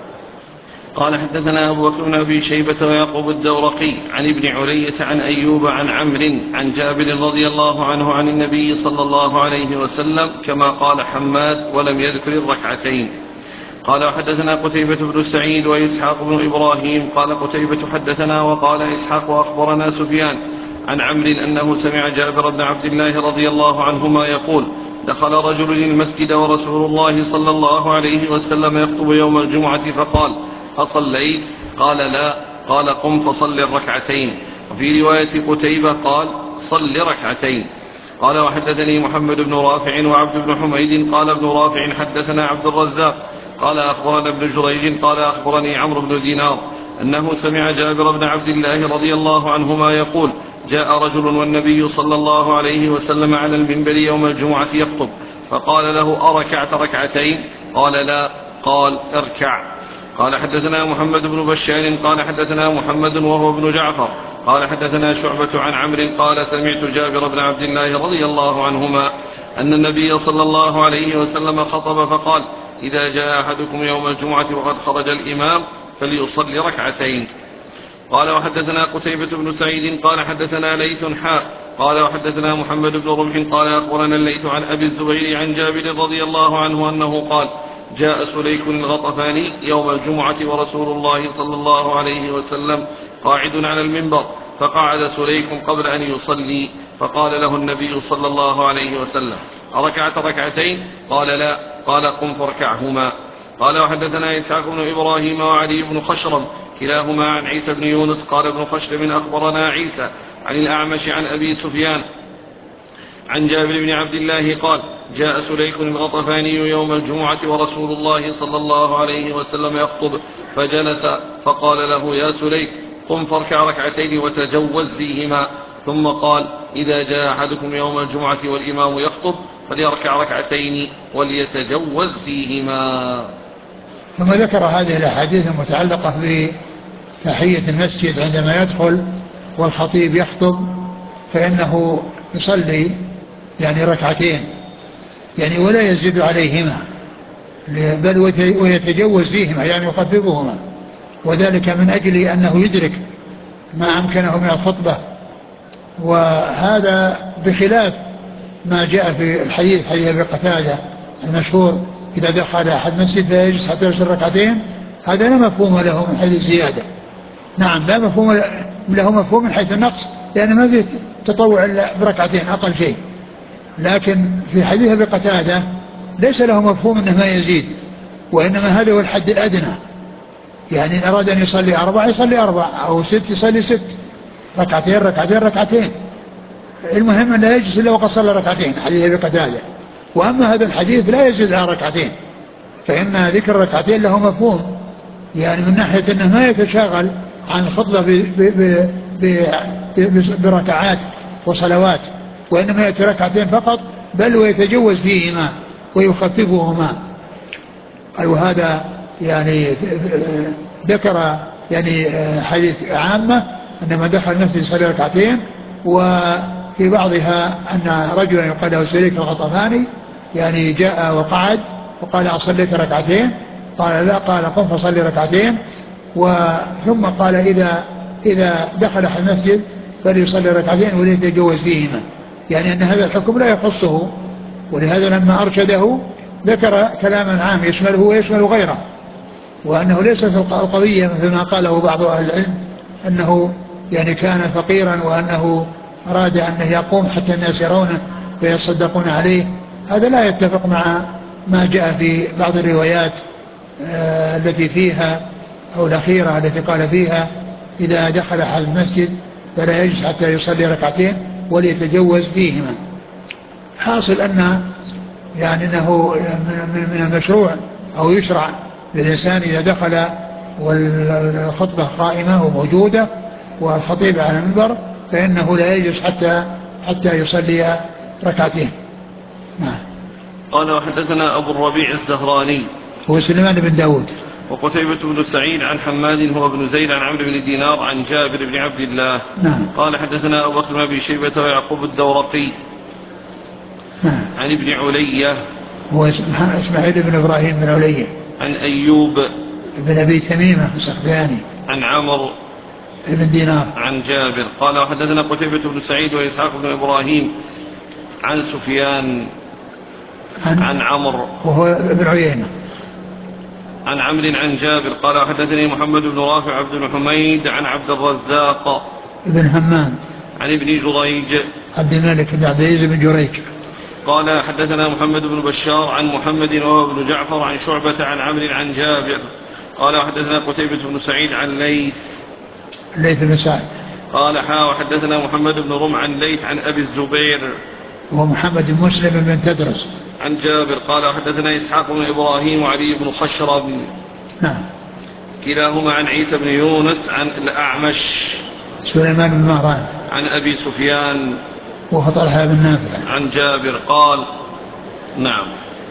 قال حدثنا أبو بكر بن أبي شيبة ويعقوب الدورقي عن ابن علية عن أيوب عن عمرو عن جابر رضي الله عنه عن النبي صلى الله عليه وسلم كما قال حماد ولم يذكر الركعتين. قال وحدثنا قتيبة بن سعيد وإسحاق بن إبراهيم قال قتيبة حدثنا وقال إسحاق وأخبرنا سفيان عن عمرو أنه سمع جابر بن عبد الله رضي الله عنهما يقول دخل رجل المسجد ورسول الله صلى الله عليه وسلم يخطب يوم الجمعة فقال أصليت؟ قال لا. قال قم فصل الركعتين. وفي رواية قتيبة قال صل ركعتين. قال وحدثني محمد بن رافع وعبد بن حميد قال ابن رافع حدثنا عبد الرزاق قال أخبرنا ابن جريج قال أخبرني عمرو بن دينار أنه سمع جابر بن عبد الله رضي الله عنهما يقول جاء رجل والنبي صلى الله عليه وسلم على المنبر يوم الجمعة يخطب فقال له أركعت ركعتين؟ قال لا. قال اركع. قال حدثنا محمد بن بشار قال حدثنا محمد وهو ابن جعفر قال حدثنا شعبة عن عمرو قال سمعت جابر بن عبد الله رضي الله عنهما أن النبي صلى الله عليه وسلم خطب فقال إذا جاء أحدكم يوم الجمعة وقد خرج الإمام فليصلي ركعتين. قال وحدثنا قتيبة بن سعيد قال حدثنا ليث حاء قال وحدثنا محمد بن رمح قال أخبرنا الليث عن أبي الزبير عن جابر رضي الله عنه أنه قال جاء سليك الغطفاني يوم الجمعة ورسول الله صلى الله عليه وسلم قاعد على المنبر فقعد سليك قبل أن يصلي فقال له النبي صلى الله عليه وسلم أركعت ركعتين؟ قال لا. قال قم فاركعهما. قال وحدثنا إسحاق بن إبراهيم وعلي بن خشرم كلاهما عن عيسى بن يونس قال ابن خشرم أخبرنا عيسى عن الأعمش عن أبي سفيان عن جابر بن عبد الله قال جاء سليك الغطفاني يوم الجمعة ورسول الله صلى الله عليه وسلم يخطب فجلس فقال له يا سليك قم فاركع ركعتين وتجوز فيهما. ثم قال إذا جاء أحدكم يوم الجمعة والإمام يخطب فليركع ركعتين وليتجوز فيهما. ثم ذكر هذه الأحاديث المتعلقة بتحية المسجد عندما يدخل والخطيب يخطب فإنه يصلي يعني ركعتين يعني ولا يزيد عليهما بل ويتجوز فيهما يعني يخففهما، وذلك من أجل أنه يدرك ما أمكنه من الخطبة. وهذا بخلاف ما جاء في الحديث حديث أبي قتادة المشهور إذا دخل أحد مسجد فيجلس حتى يصلي ركعتين، هذا لا مفهوم له من حيث الزيادة. نعم لا مفهوم له مفهوم من حيث النقص لأن ما في تطوع إلا بركعتين أقل شيء، لكن في حديث أبي قتادة ليس له مفهوم أنه ما يزيد، وإنما هذا هو الحد الأدنى، يعني إن أراد أن يصلي أربع يصلي أربع أو ست يصلي ست، ركعتين ركعتين ركعتين، المهم أن لا يجلس إلا وقد صلى ركعتين حديث أبي قتادة. وأما هذا الحديث لا يزيد على ركعتين، فإن ذكر ركعتين له مفهوم يعني من ناحية أنه ما يتشاغل عن الخطبة ب ب ب بركعات وصلوات، وإنما يأتي ركعتين فقط بل ويتجوز فيهما ويخففهما. وهذا يعني ذكر يعني حديث عامة أن من دخل المسجد يصلي ركعتين، وفي بعضها أن رجلا يقال له سليك الغطفاني يعني جاء وقعد وقال أصليت ركعتين؟ قال لا، قال قم فصلي ركعتين. وثم قال إذا إذا دخل أحد المسجد فليصلي ركعتين وليتجوز فيهما، يعني أن هذا الحكم لا يخصه، ولهذا لما أرشده ذكر كلاما عام يشمله ويشمل غيره، وأنه ليس في القضية مثل ما قاله بعض أهل العلم أنه يعني كان فقيرا وأنه أراد أنه يقوم حتى الناس يرونه فيصدقون عليه، هذا لا يتفق مع ما جاء في بعض الروايات آه التي فيها أو الأخيرة التي قال فيها إذا دخل أحد المسجد فلا يجلس حتى يصلي ركعتين وليتجوز فيهما. حاصل أن يعني أنه من المشروع أو يشرع للإنسان إذا دخل والخطبة قائمة وموجودة والخطيب على المنبر فإنه لا يجلس حتى حتى يصلي ركعتين. نعم. قال وحدثنا أبو الربيع الزهراني هو سليمان بن داود، وقتيبة بن سعيد عن حماد هو بن زيد عن عمرو بن دينار عن جابر بن عبد الله. نعم. قال حدثنا أبو بكر بن أبي شيبة ويعقوب الدورقي. نعم. عن ابن علية هو إسماعيل بن إبراهيم بن علية. عن أيوب بن أبي تميمة السختياني. عن عمرو بن دينار. عن جابر. قال وحدثنا قتيبة بن سعيد وإسحاق بن إبراهيم عن سفيان عن, عن عمرو وهو ابن عيينة عن عمرو عن جابر. قال وحدثني محمد بن رافع عبد بن حميد عن عبد الرزاق ابن همام عن ابن جريج عبد الملك بن عبد العزيز بن جريج. قال حدثنا محمد بن بشار عن محمد وهو ابن جعفر عن شعبة عن عمرو عن جابر. قال وحدثنا قتيبة بن سعيد عن ليث ليث بن سعد. قال حا وحدثنا محمد بن رمح عن ليث عن أبي الزبير ومحمد بن مسلم بن تدرس عن جابر. قال وحدثنا إسحاق بن إبراهيم وعلي بن خشرب. نعم. كلاهما عن عيسى بن يونس عن الأعمش سليمان بن مهران عن أبي سفيان وهو طلحة بن نافع عن جابر. قال نعم.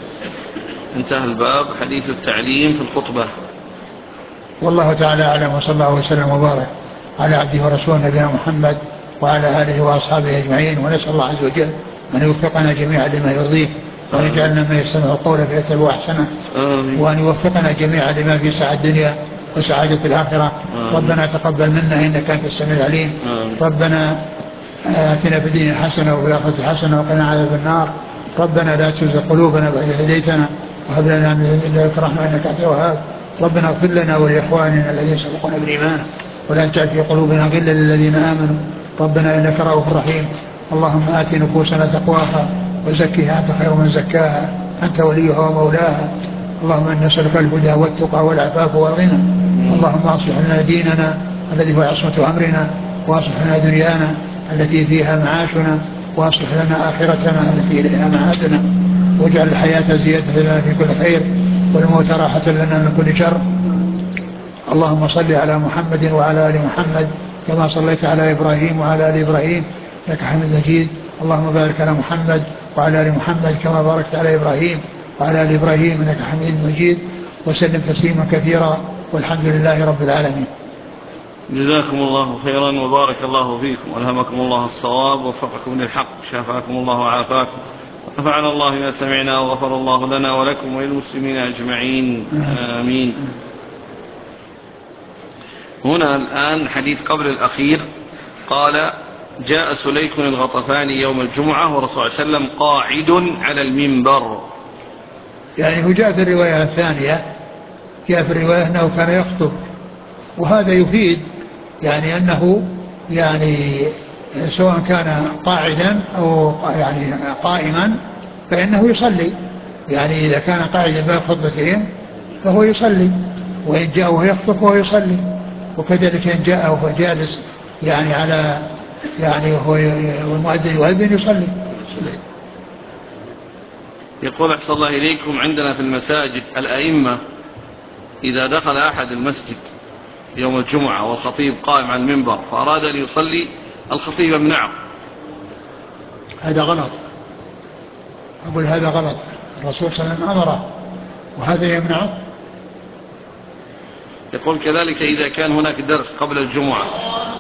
انتهى الباب. حديث التعليم في الخطبة. والله تعالى أعلم، وصلى الله وسلم وبارك على عبده ورسوله نبينا محمد وعلى آله وأصحابه أجمعين، ونسأل الله عز وجل أن يوفقنا جميعا لما يرضيه، وأن يجعلنا من يستمع القول فيتبع أحسنه، وأن يوفقنا جميعا لما في سعة الدنيا وسعادة الآخرة. ربنا تقبل منا إنك أنت السميع العليم. ربنا آتنا في الدنيا حسنة وفي الآخرة حسنة وقنا عذاب النار. ربنا لا تزغ قلوبنا بعد إذ هديتنا وهب لنا من لدنك رحمة إنك أنت الوهاب. ربنا اغفر لنا ولإخواننا الذين سبقونا بالإيمان ولا تجعل في قلوبنا غلا للذين آمنوا ربنا إنك رؤوف رحيم. اللهم آت نفوسنا تقواها وزكها أنت خير من زكاها أنت وليها ومولاها. اللهم إنا نسألك الهدى والتقى والعفاف والغنى. اللهم أصلح لنا ديننا الذي هو عصمة أمرنا، وأصلح لنا دنيانا التي فيها معاشنا، وأصلح لنا آخرتنا التي إليها معادنا. واجعل الحياة زيادة لنا في كل خير والموت راحة لنا من كل شر. اللهم صل على محمد وعلى آل محمد كما صليت على إبراهيم وعلى آل إبراهيم إنك حميد مجيد. اللهم بارك على محمد وعلى آل محمد كما باركت على إبراهيم وعلى آل إبراهيم إنك حميد مجيد، وسلم تسليما كثيرا، والحمد لله رب العالمين. جزاكم الله خيرا وبارك الله فيكم والهمكم الله الصواب ووفقكم للحق، شافاكم الله وعافاكم، ونفعنا الله ما سمعنا، وغفر الله لنا ولكم وللمسلمين أجمعين، آمين. هنا الآن حديث قبل الأخير، قال: جاء سليك الغطفاني يوم الجمعة والرسول صلى الله عليه وسلم قاعد على المنبر. يعني هو جاء في الرواية الثانية، جاء في الرواية أنه كان يخطب، وهذا يفيد يعني أنه يعني سواء كان قاعدا أو يعني قائما فإنه يصلي، يعني إذا كان قاعدا بين خطبتين فهو يصلي، وإن جاء وهو يخطب فهو يصلي، وكذلك إن جاء وهو جالس يعني على يعني وهو المؤذن يؤذن يصلي. يقول: أحسن الله إليكم، عندنا في المساجد الأئمة إذا دخل أحد المسجد يوم الجمعة والخطيب قائم على المنبر فأراد أن يصلي، الخطيب يمنعه. هذا غلط، أقول هذا غلط، الرسول صلى الله عليه وسلم أمره وهذا يمنعه. يقول: كذلك إذا كان هناك درس قبل الجمعة